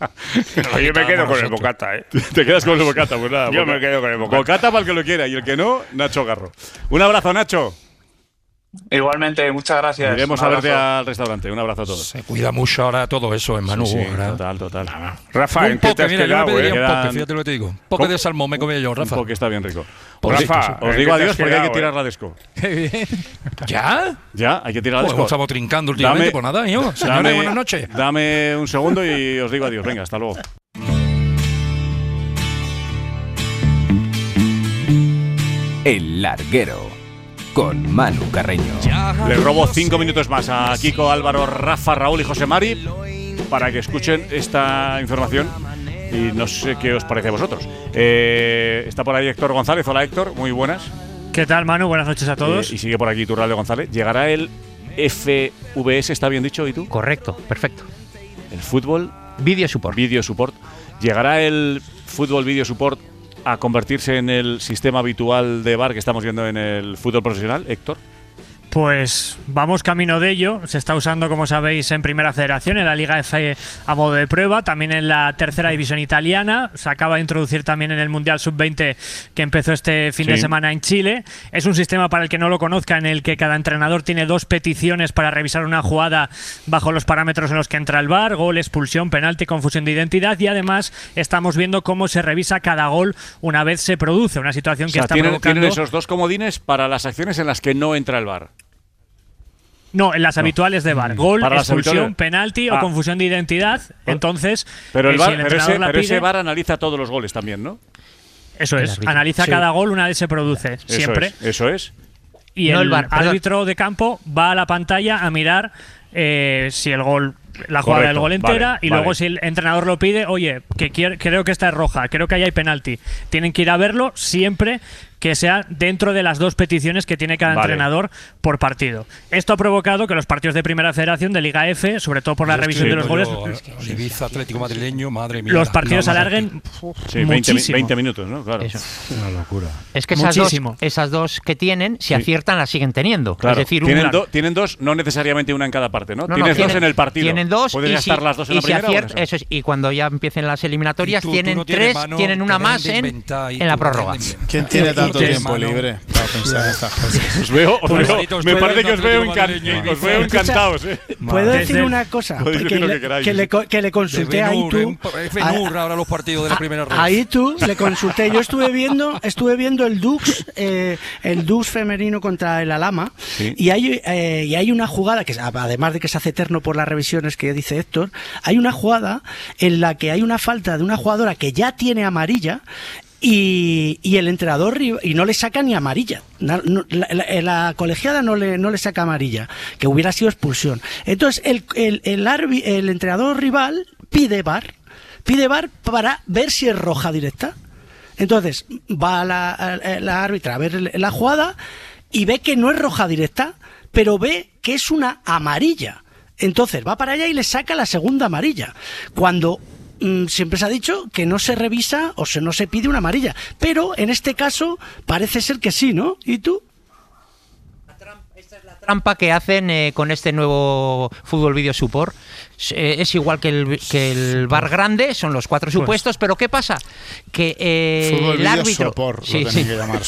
[SPEAKER 7] Yo me quedo con el
[SPEAKER 3] nosotros.
[SPEAKER 7] bocata, ¿eh?
[SPEAKER 2] Te quedas con el bocata, pues nada.
[SPEAKER 7] Yo
[SPEAKER 2] boca-
[SPEAKER 7] me quedo con el bocata.
[SPEAKER 2] Bocata para el que lo quiera, y el que no, Nacho Garro. Un abrazo, Nacho.
[SPEAKER 10] Igualmente, muchas gracias.
[SPEAKER 2] Iremos
[SPEAKER 10] Un
[SPEAKER 2] a verte
[SPEAKER 10] abrazo.
[SPEAKER 2] al restaurante. Un abrazo a todos.
[SPEAKER 3] Se cuida mucho ahora todo eso en Manu.
[SPEAKER 2] Sí, sí,
[SPEAKER 3] ahora.
[SPEAKER 2] total, total.
[SPEAKER 7] Rafa, ¿en
[SPEAKER 3] Un
[SPEAKER 7] qué te
[SPEAKER 3] poke,
[SPEAKER 7] has
[SPEAKER 3] mira, yo me
[SPEAKER 7] quedado,
[SPEAKER 3] pediría
[SPEAKER 7] eh?
[SPEAKER 3] un
[SPEAKER 2] Quedan-
[SPEAKER 3] poke, fíjate lo que te digo. Un poke
[SPEAKER 2] ¿Cómo?
[SPEAKER 3] de salmón me comía yo, Rafa.
[SPEAKER 2] Porque está bien rico.
[SPEAKER 3] Pues sí,
[SPEAKER 7] Rafa,
[SPEAKER 3] sí, sí.
[SPEAKER 2] Os
[SPEAKER 7] ¿en
[SPEAKER 2] digo
[SPEAKER 7] qué te
[SPEAKER 2] adiós
[SPEAKER 7] has
[SPEAKER 2] porque hay que
[SPEAKER 7] quedado,
[SPEAKER 2] tirar
[SPEAKER 7] eh?
[SPEAKER 2] la desco.
[SPEAKER 3] ¿Ya?
[SPEAKER 2] Ya, hay que tirar la
[SPEAKER 3] Pues
[SPEAKER 2] desco.
[SPEAKER 3] hemos estado trincando últimamente,
[SPEAKER 2] Dame-
[SPEAKER 3] pues nada, yo. Señores,
[SPEAKER 2] Dame-
[SPEAKER 3] buenas noches.
[SPEAKER 2] Dame un segundo y os digo adiós. Venga, hasta luego.
[SPEAKER 1] El Larguero, con Manu Carreño.
[SPEAKER 2] Les robo cinco minutos más a Kiko, Álvaro, Rafa, Raúl y José Mari para que escuchen esta información y no sé qué os parece a vosotros. Eh, está por ahí Héctor González. Hola, Héctor. Muy buenas.
[SPEAKER 11] ¿Qué tal, Manu? Buenas noches a todos.
[SPEAKER 2] Eh, y sigue por aquí Turralde González. ¿Llegará el F V S? ¿Está bien dicho? ¿Y tú?
[SPEAKER 9] Correcto, perfecto.
[SPEAKER 2] El fútbol
[SPEAKER 9] Video support.
[SPEAKER 2] Video Support. ¿Llegará el fútbol Video Support a convertirse en el sistema habitual de V A R que estamos viendo en el fútbol profesional, Héctor?
[SPEAKER 11] Pues vamos camino de ello. Se está usando, como sabéis, en Primera Federación, en la Liga F a modo de prueba, también en la tercera división italiana. Se acaba de introducir también en el Mundial sub veinte que empezó este fin sí. de semana en Chile. Es un sistema, para el que no lo conozca, en el que cada entrenador tiene dos peticiones para revisar una jugada bajo los parámetros en los que entra el V A R: gol, expulsión, penalti, confusión de identidad. Y además estamos viendo cómo se revisa cada gol una vez se produce, una situación que o sea, está
[SPEAKER 2] tienen,
[SPEAKER 11] provocando...
[SPEAKER 2] tienen esos dos comodines para las acciones en las que no entra el V A R.
[SPEAKER 11] No, en las no. habituales de V A R. Gol,
[SPEAKER 2] Para
[SPEAKER 11] expulsión, penalti ah. o confusión de identidad. Entonces,
[SPEAKER 2] pero el,
[SPEAKER 11] eh,
[SPEAKER 2] V A R,
[SPEAKER 11] si el
[SPEAKER 2] pero, ese,
[SPEAKER 11] la
[SPEAKER 2] pero
[SPEAKER 11] pide,
[SPEAKER 2] ese V A R analiza todos los goles también, ¿no?
[SPEAKER 11] Eso es, analiza sí. cada gol una vez se produce,
[SPEAKER 2] eso
[SPEAKER 11] siempre.
[SPEAKER 2] Es, eso es.
[SPEAKER 11] Y
[SPEAKER 9] no
[SPEAKER 11] el,
[SPEAKER 9] el V A R,
[SPEAKER 11] árbitro de campo va a la pantalla a mirar eh, si el gol... la jugada
[SPEAKER 2] Correcto,
[SPEAKER 11] del gol entera
[SPEAKER 2] vale,
[SPEAKER 11] y
[SPEAKER 2] vale.
[SPEAKER 11] luego si el entrenador lo pide, oye, que quiero, creo que esta es roja, creo que ahí hay penalti. Tienen que ir a verlo siempre que sea dentro de las dos peticiones que tiene cada vale. entrenador por partido. Esto ha provocado que los partidos de Primera Federación, de Liga F, sobre todo por la revisión de los goles,
[SPEAKER 3] Ibiza, Atlético Madrileño, madre mía,
[SPEAKER 11] los partidos alarguen
[SPEAKER 2] sí,
[SPEAKER 11] muchísimo.
[SPEAKER 2] veinte minutos, ¿no? Claro.
[SPEAKER 9] Eso.
[SPEAKER 5] Una locura.
[SPEAKER 9] Es que esas dos, esas dos que tienen, si sí. aciertan, las siguen teniendo.
[SPEAKER 2] Claro.
[SPEAKER 9] Es decir,
[SPEAKER 2] tienen,
[SPEAKER 9] un...
[SPEAKER 2] do, tienen dos, no necesariamente una en cada parte, ¿no?
[SPEAKER 9] no
[SPEAKER 2] Tienes
[SPEAKER 9] no, tienen,
[SPEAKER 2] dos en el partido.
[SPEAKER 9] Tienen dos.
[SPEAKER 2] Puedes
[SPEAKER 9] y
[SPEAKER 2] gastar
[SPEAKER 9] si,
[SPEAKER 2] las dos en
[SPEAKER 9] y
[SPEAKER 2] la
[SPEAKER 9] si
[SPEAKER 2] primera.
[SPEAKER 9] Aciert,
[SPEAKER 2] eso?
[SPEAKER 9] eso es, y cuando ya empiecen las eliminatorias,
[SPEAKER 3] tú,
[SPEAKER 9] tienen
[SPEAKER 3] tú no
[SPEAKER 9] tres,
[SPEAKER 3] mano,
[SPEAKER 9] tienen una más en, en la prórroga.
[SPEAKER 4] ¿Quién tiene tanto tiempo libre para pensar estas cosas?
[SPEAKER 2] Os veo, os
[SPEAKER 3] pues,
[SPEAKER 2] veo,
[SPEAKER 3] Maritos,
[SPEAKER 2] me parece que os veo, encan os veo encantados. ¿eh?
[SPEAKER 6] ¿Puedo decir una cosa? Que le, que, que, le, que le consulté a Itu.
[SPEAKER 3] Ahora los partidos de la primera ronda.
[SPEAKER 6] A Itu le consulté. Yo estuve viendo estuve viendo el Dux, eh, el Dux femenino contra el Alhama. Sí. Y, hay, eh, y hay una jugada, que además de que se hace eterno por las revisiones que dice Héctor, hay una jugada en la que hay una falta de una jugadora que ya tiene amarilla. Y, y el entrenador y no le saca ni amarilla. La, la, la colegiada no le, no le saca amarilla, que hubiera sido expulsión. Entonces el, el, el, arbi, el entrenador rival pide V A R, pide V A R para ver si es roja directa. Entonces va la, la árbitra a ver la jugada y ve que no es roja directa, pero ve que es una amarilla. Entonces va para allá y le saca la segunda amarilla. Cuando siempre se ha dicho que no se revisa o se no se pide una amarilla, pero en este caso parece ser que sí, ¿no? ¿Y tú?
[SPEAKER 9] Esta es la trampa que hacen eh, con este nuevo Fútbol Video Support. Eh, es igual que el, que el V A R grande, son los cuatro supuestos, pero ¿qué pasa? Que eh,
[SPEAKER 4] Fútbol
[SPEAKER 9] el árbitro
[SPEAKER 4] sopor,
[SPEAKER 9] sí,
[SPEAKER 4] lo
[SPEAKER 9] sí.
[SPEAKER 4] que llamar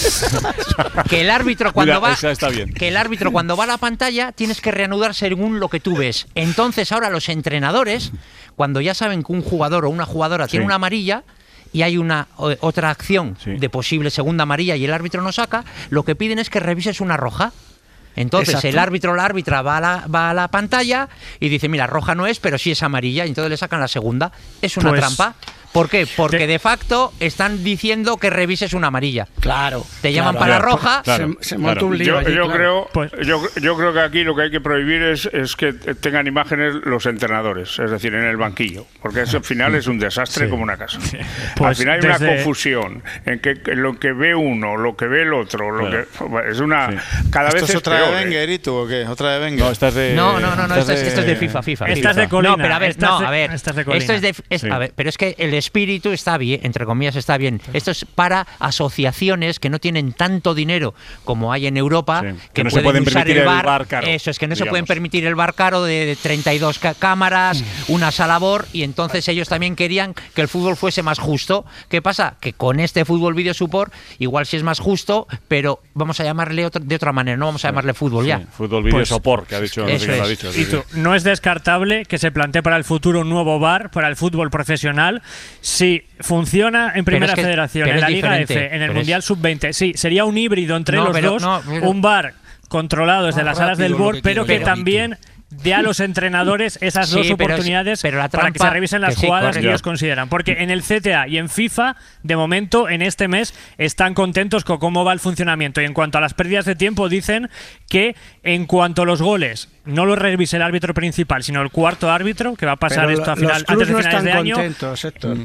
[SPEAKER 4] sopor.
[SPEAKER 9] que el árbitro cuando
[SPEAKER 2] Mira,
[SPEAKER 9] va
[SPEAKER 2] esa está bien.
[SPEAKER 9] que el árbitro cuando va a la pantalla tienes que reanudar según lo que tú ves. Entonces ahora los entrenadores, cuando ya saben que un jugador o una jugadora sí. tiene una amarilla y hay una o, otra acción sí. de posible segunda amarilla y el árbitro no saca, lo que piden es que revises una roja. Entonces Exacto. el árbitro o la árbitra va a, la, va a la pantalla y dice, mira, roja no es, pero sí es amarilla, y entonces le sacan la segunda. Es una pues, trampa. ¿Por qué? Porque de, de facto están diciendo que revises una amarilla.
[SPEAKER 6] Claro.
[SPEAKER 9] Te llaman
[SPEAKER 6] claro,
[SPEAKER 9] para
[SPEAKER 6] claro,
[SPEAKER 9] roja.
[SPEAKER 6] Claro, se, se monta claro. un lío
[SPEAKER 7] Yo,
[SPEAKER 6] allí,
[SPEAKER 7] yo,
[SPEAKER 6] claro.
[SPEAKER 7] creo,
[SPEAKER 11] pues,
[SPEAKER 7] yo, yo creo que aquí lo que hay que prohibir es, es que tengan imágenes los entrenadores, es decir, en el banquillo. Porque eso al final es un desastre sí. como una casa. Sí. Pues al final hay desde... una confusión en que en lo que ve uno, lo que ve el otro, lo que es una sí. cada
[SPEAKER 4] ¿Esto
[SPEAKER 7] vez
[SPEAKER 4] es
[SPEAKER 7] es
[SPEAKER 4] otra
[SPEAKER 7] peor,
[SPEAKER 4] de Wenger y tú o qué? ¿Otra de Wenger?
[SPEAKER 2] No, esta es de
[SPEAKER 9] No, no, no, no, esta es, de... esto es de FIFA, FIFA.
[SPEAKER 11] Esta
[SPEAKER 9] FIFA.
[SPEAKER 11] es de Colina.
[SPEAKER 9] No, pero a ver,
[SPEAKER 11] esta
[SPEAKER 9] no,
[SPEAKER 11] de,
[SPEAKER 9] a ver.
[SPEAKER 11] Esta es de
[SPEAKER 9] esto es de es, sí. a ver, pero es que el espíritu está bien, entre comillas está bien. Esto es para asociaciones que no tienen tanto dinero como hay en Europa, sí. que,
[SPEAKER 2] que no
[SPEAKER 9] pueden,
[SPEAKER 2] se pueden
[SPEAKER 9] usar
[SPEAKER 2] permitir
[SPEAKER 9] el
[SPEAKER 2] el
[SPEAKER 9] bar,
[SPEAKER 2] bar caro.
[SPEAKER 9] Eso es que no
[SPEAKER 2] digamos.
[SPEAKER 9] se pueden permitir el bar caro de, de treinta y dos cámaras, mm. una sala B O R, y entonces ellos también querían que el fútbol fuese más justo. ¿Qué pasa? Que con este Fútbol Video Support igual sí es más justo, pero vamos a llamarle otro, de otra manera, no vamos a llamarle fútbol sí. ya.
[SPEAKER 2] Fútbol Video
[SPEAKER 11] pues,
[SPEAKER 2] Support, que ha dicho. No sé
[SPEAKER 9] es.
[SPEAKER 2] ha dicho
[SPEAKER 11] y tú, no es descartable que se plantee para el futuro un nuevo V A R para el fútbol profesional si funciona en Primera es que, Federación, en la Liga F, en el Mundial es... sub veinte. Sí, sería un híbrido entre no, los pero, dos, no, pero... un V A R controlado desde las salas del B O R, pero que también dé a los entrenadores esas sí, dos oportunidades pero es, pero para que se revisen las que jugadas sí, que ellos consideran. Porque en el C T A y en FIFA, de momento, en este mes, están contentos con cómo va el funcionamiento. Y en cuanto a las pérdidas de tiempo, dicen que en cuanto a los goles, no lo revise el árbitro principal, sino el cuarto árbitro, que va a pasar
[SPEAKER 6] pero
[SPEAKER 11] esto a
[SPEAKER 6] lo,
[SPEAKER 11] final, antes de
[SPEAKER 6] no
[SPEAKER 11] finales de año.
[SPEAKER 6] Contentos, Héctor. Mm.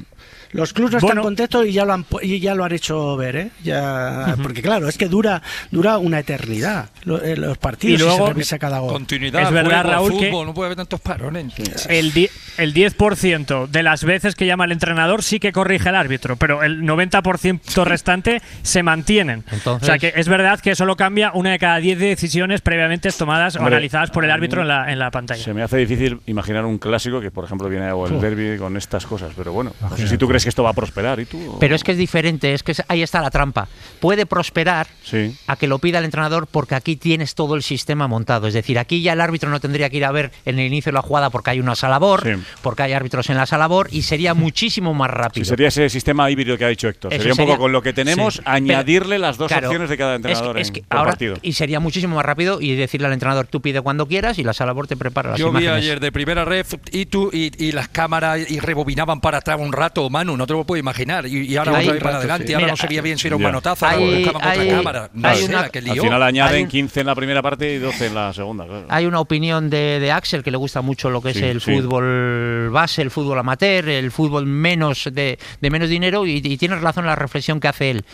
[SPEAKER 6] Los clubes no
[SPEAKER 11] bueno,
[SPEAKER 6] están contentos y ya lo han y ya lo han hecho ver, ¿eh? Ya, uh-huh. Porque claro, es que dura dura una eternidad los, los partidos y luego, si se revisa cada gol.
[SPEAKER 3] Continuidad,
[SPEAKER 11] es verdad,
[SPEAKER 3] juego,
[SPEAKER 11] Raúl,
[SPEAKER 3] fútbol,
[SPEAKER 11] que
[SPEAKER 3] no puede haber tantos parones.
[SPEAKER 11] El, di el diez por ciento de las veces que llama el entrenador sí que corrige el árbitro, pero el noventa por ciento restante se mantienen. Entonces, o sea que es verdad que solo cambia una de cada diez decisiones previamente tomadas Hombre, o analizadas por el árbitro en la, en la pantalla.
[SPEAKER 2] Se me hace difícil imaginar un clásico que, por ejemplo, viene o el oh. derbi con estas cosas, pero bueno, no sé si tú crees que esto va a prosperar. ¿Y tú?
[SPEAKER 9] Pero es que es diferente, es que ahí está la trampa. Puede prosperar
[SPEAKER 2] sí.
[SPEAKER 9] a que lo pida el entrenador porque aquí tienes todo el sistema montado. Es decir, aquí ya el árbitro no tendría que ir a ver en el inicio de la jugada porque hay una sala B O R, sí. porque hay árbitros en la sala B O R y sería muchísimo más rápido.
[SPEAKER 2] Sí, sería ese sistema híbrido que ha dicho Héctor. Sería, sería un poco con lo que tenemos, sí. añadirle pero, las dos claro, opciones de cada entrenador es que, es que en, ahora, partido.
[SPEAKER 9] Y sería muchísimo más rápido y decirle al entrenador, tú pide cuando quieras y la sala B O R te prepara las
[SPEAKER 3] Yo
[SPEAKER 9] imágenes.
[SPEAKER 3] Yo vi ayer de primera ref y tú y, y las cámaras y rebobinaban para atrás un rato, Manu, no te lo puedo imaginar. Y, y ahora otra vez para adelante, sí. y ahora Mira, no sabía bien si era un manotazo o buscaban otra cámara. No sé,
[SPEAKER 2] una, que
[SPEAKER 3] lío.
[SPEAKER 2] Al final añaden un, quince en la primera parte y doce en la segunda. Claro.
[SPEAKER 9] Hay una opinión de, de Axel que le gusta mucho lo que sí, es el sí. fútbol base, el fútbol amateur, el fútbol menos de, de menos dinero y, y tiene relación a la reflexión que hace él.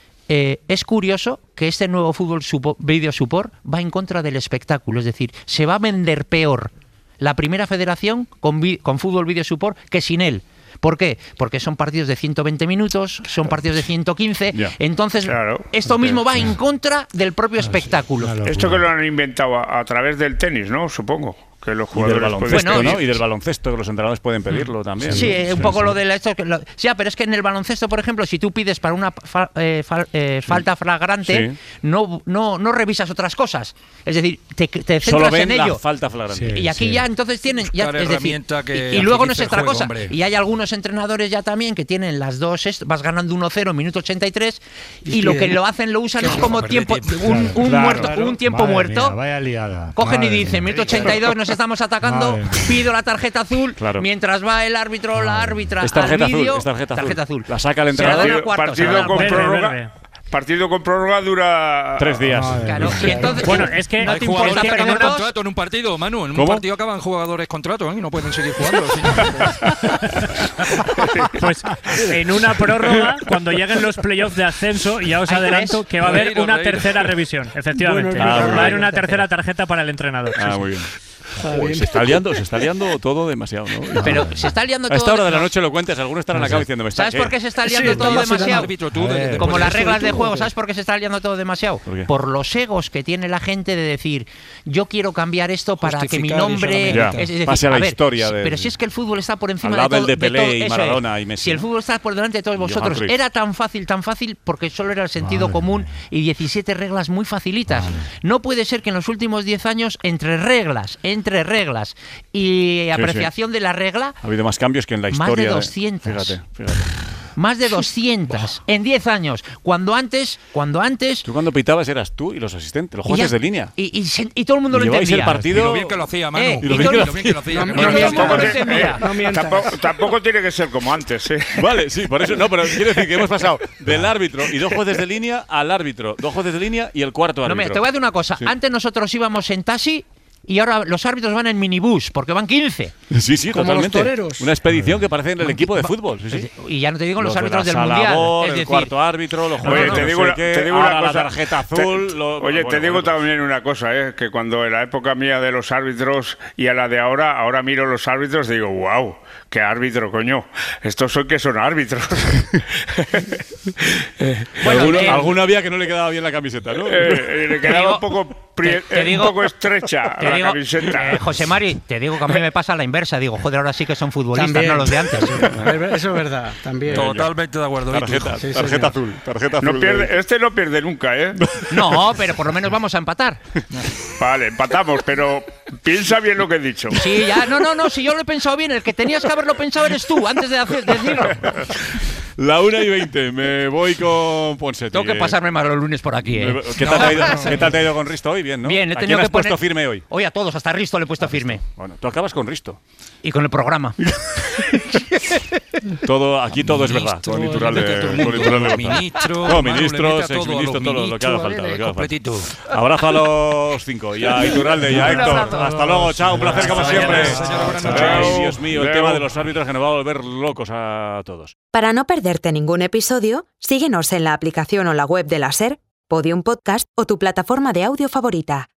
[SPEAKER 9] Eh, es curioso que este nuevo fútbol supo, video support va en contra del espectáculo, es decir, se va a vender peor la primera federación con, vi, con fútbol video support que sin él. ¿Por qué? Porque son partidos de ciento veinte minutos, son partidos de ciento quince, yeah. entonces claro, esto mismo va en contra del propio espectáculo.
[SPEAKER 7] Esto que lo han inventado a, a través del tenis, ¿no? Supongo. Que los jugadores
[SPEAKER 2] y del baloncesto, pueden... ¿no? Y del baloncesto, que los entrenadores pueden pedirlo también.
[SPEAKER 9] Sí,
[SPEAKER 2] ¿no?
[SPEAKER 9] un sí, poco sí. lo de la... Esto, lo, sí, pero es que en el baloncesto, por ejemplo, si tú pides para una fa, eh, fa, eh, falta flagrante, sí. no, no, no revisas otras cosas. Es decir, te, te centras
[SPEAKER 2] Solo ven
[SPEAKER 9] en ello.
[SPEAKER 2] La falta flagrante.
[SPEAKER 9] Sí, y aquí sí. ya entonces tienen... Ya, es decir,
[SPEAKER 3] que
[SPEAKER 9] y, y luego no es otra
[SPEAKER 3] juego,
[SPEAKER 9] cosa.
[SPEAKER 3] Hombre.
[SPEAKER 9] Y hay algunos entrenadores ya también que tienen las dos... Vas ganando uno cero, minuto ochenta y tres, y, y lo que lo hacen, lo usan es como tiempo... Un, un,
[SPEAKER 5] claro,
[SPEAKER 9] muerto,
[SPEAKER 5] claro.
[SPEAKER 9] un tiempo
[SPEAKER 5] Madre
[SPEAKER 9] muerto.
[SPEAKER 5] Mía, vaya liada.
[SPEAKER 9] Cogen
[SPEAKER 5] Madre
[SPEAKER 9] y dicen,
[SPEAKER 5] mía.
[SPEAKER 9] minuto ochenta y dos, nos estamos atacando. Pido la tarjeta azul claro. mientras va el árbitro o la árbitra
[SPEAKER 2] es tarjeta
[SPEAKER 9] al vídeo.
[SPEAKER 2] Azul, es tarjeta,
[SPEAKER 9] tarjeta
[SPEAKER 2] azul.
[SPEAKER 9] azul.
[SPEAKER 2] La saca el entrenador.
[SPEAKER 7] Partido, partido con verde, prórroga. Verde. Partido con prórroga dura
[SPEAKER 2] tres días.
[SPEAKER 9] Claro. Y entonces,
[SPEAKER 11] bueno, es que
[SPEAKER 3] no hay jugadores que acaban contrato en un partido, Manu. En un ¿Cómo? partido acaban jugadores contrato ¿eh? y no pueden seguir jugando.
[SPEAKER 11] Pues en una prórroga, cuando lleguen los playoffs de ascenso, ya os adelanto que va a haber una tercera revisión. Efectivamente,
[SPEAKER 2] bueno, ah,
[SPEAKER 11] va a haber una tercera tarjeta para el entrenador.
[SPEAKER 2] Ah, muy bien. Joder, se está liando, se está liando todo demasiado, ¿no?
[SPEAKER 9] Pero se está liando todo.
[SPEAKER 2] A esta hora de la noche lo cuentes, algunos estarán acá diciendo, ¿me está
[SPEAKER 9] ¿Sabes por qué se está liando sí, todo demasiado?
[SPEAKER 3] Tú, de, de,
[SPEAKER 9] Como
[SPEAKER 3] de
[SPEAKER 9] las reglas de juego,
[SPEAKER 3] tú,
[SPEAKER 9] ¿sabes por qué se está liando todo demasiado? ¿Por, por los egos que tiene la gente de decir, yo quiero cambiar esto para que mi nombre
[SPEAKER 2] ya,
[SPEAKER 9] es decir,
[SPEAKER 2] pase a la
[SPEAKER 9] a ver,
[SPEAKER 2] historia. De,
[SPEAKER 9] pero si es que el fútbol está por encima
[SPEAKER 2] al lado
[SPEAKER 9] de todo,
[SPEAKER 2] del de Pelé
[SPEAKER 9] de todo,
[SPEAKER 2] y Maradona y Messi.
[SPEAKER 9] Si el fútbol está por delante de todos vosotros, era tan fácil, tan fácil, porque solo era el sentido Madre común y diecisiete reglas muy facilitas. Madre. No puede ser que en los últimos diez años, entre reglas, entre reglas y apreciación sí, sí. de la regla,
[SPEAKER 2] ha habido más cambios que en la historia.
[SPEAKER 9] Más de doscientas.
[SPEAKER 2] Fíjate, fíjate.
[SPEAKER 9] Más de doscientas en diez años. Cuando antes, cuando antes.
[SPEAKER 2] Tú cuando pitabas eras tú y los asistentes, los jueces
[SPEAKER 9] ya,
[SPEAKER 2] de línea.
[SPEAKER 9] Y, y, y, y todo el mundo
[SPEAKER 2] y
[SPEAKER 9] lo entendía.
[SPEAKER 2] El partido,
[SPEAKER 3] y lo bien que lo hacía, Manu. Eh,
[SPEAKER 2] y lo bien, que lo, bien que lo hacía.
[SPEAKER 7] No, no, no, tampoco, eh, no tampoco, tampoco tiene que ser como antes, ¿eh?
[SPEAKER 2] Vale, sí, por eso. No, pero quiero decir que hemos pasado del árbitro y dos jueces de línea al árbitro, dos jueces de línea y el cuarto árbitro.
[SPEAKER 9] No, mira, te voy a decir una cosa. Sí. Antes nosotros íbamos en taxi. Y ahora los árbitros van en minibús, porque van quince.
[SPEAKER 2] Sí, sí,
[SPEAKER 6] como
[SPEAKER 2] totalmente.
[SPEAKER 6] Los toreros.
[SPEAKER 2] Una expedición que parece en el equipo de fútbol. Sí, sí.
[SPEAKER 9] Y ya no te digo los, los árbitros
[SPEAKER 2] de
[SPEAKER 9] del Mundial.
[SPEAKER 2] Labor,
[SPEAKER 9] es
[SPEAKER 2] el
[SPEAKER 9] decir,
[SPEAKER 2] cuarto árbitro, los jugadores.
[SPEAKER 7] Oye, te
[SPEAKER 2] no
[SPEAKER 7] digo,
[SPEAKER 2] sé
[SPEAKER 7] la,
[SPEAKER 2] qué,
[SPEAKER 7] te digo una cosa.
[SPEAKER 2] La tarjeta azul.
[SPEAKER 7] Te,
[SPEAKER 2] lo,
[SPEAKER 7] oye,
[SPEAKER 2] bueno,
[SPEAKER 7] te digo
[SPEAKER 2] bueno,
[SPEAKER 7] también una cosa, ¿eh? Que cuando en la época mía de los árbitros y a la de ahora, ahora miro los árbitros y digo, wow, qué árbitro, coño. Estos son que son árbitros.
[SPEAKER 2] bueno, alguno, eh, alguno había que no le quedaba bien la camiseta, ¿no?
[SPEAKER 7] Eh, le quedaba digo, un poco. Te, te digo, un poco estrecha la digo, camiseta.
[SPEAKER 9] Eh, José Mari, te digo que a mí me pasa la inversa. Digo, joder, ahora sí que son futbolistas,
[SPEAKER 6] también.
[SPEAKER 9] no los de antes.
[SPEAKER 6] Eso es verdad, también.
[SPEAKER 3] Totalmente de acuerdo.
[SPEAKER 2] Tarjeta, sí, tarjeta azul. Tarjeta azul
[SPEAKER 7] no pierde, este no pierde nunca, ¿eh?
[SPEAKER 9] No, pero por lo menos vamos a empatar.
[SPEAKER 7] Vale, empatamos, pero piensa bien lo que he dicho.
[SPEAKER 9] Sí, ya, no, no, no, si yo lo he pensado bien. El que tenías que haberlo pensado eres tú, antes de, hacer, de decirlo.
[SPEAKER 2] La una y veinte, me voy con Ponseti.
[SPEAKER 9] Tengo que pasarme más los lunes por aquí, ¿eh?
[SPEAKER 2] ¿Qué tal, no, te, ha ido, ¿qué tal te ha ido con Risto hoy? Bien, ¿no?
[SPEAKER 9] Bien, he
[SPEAKER 2] ¿A
[SPEAKER 9] tenido
[SPEAKER 2] quién
[SPEAKER 9] que
[SPEAKER 2] has
[SPEAKER 9] poner...
[SPEAKER 2] puesto firme hoy?
[SPEAKER 9] Hoy a todos, hasta Risto le he puesto firme.
[SPEAKER 2] Bueno, tú acabas con Risto.
[SPEAKER 9] Y con el programa.
[SPEAKER 2] todo, aquí todo es verdad. Con Iturralde, con Iturralde
[SPEAKER 3] ministro,
[SPEAKER 2] no, ministros, exministros, todo lo que haga falta. Lo que haga falta. Abrazo a los cinco. Y a Iturralde y a Héctor. Hasta luego, chao. Un placer como siempre. Ay, Dios mío, el tema de los árbitros que nos va a volver locos a todos.
[SPEAKER 12] Para no perderte ningún episodio, síguenos en la aplicación o la web de la SER, Podium Podcast o tu plataforma de audio favorita.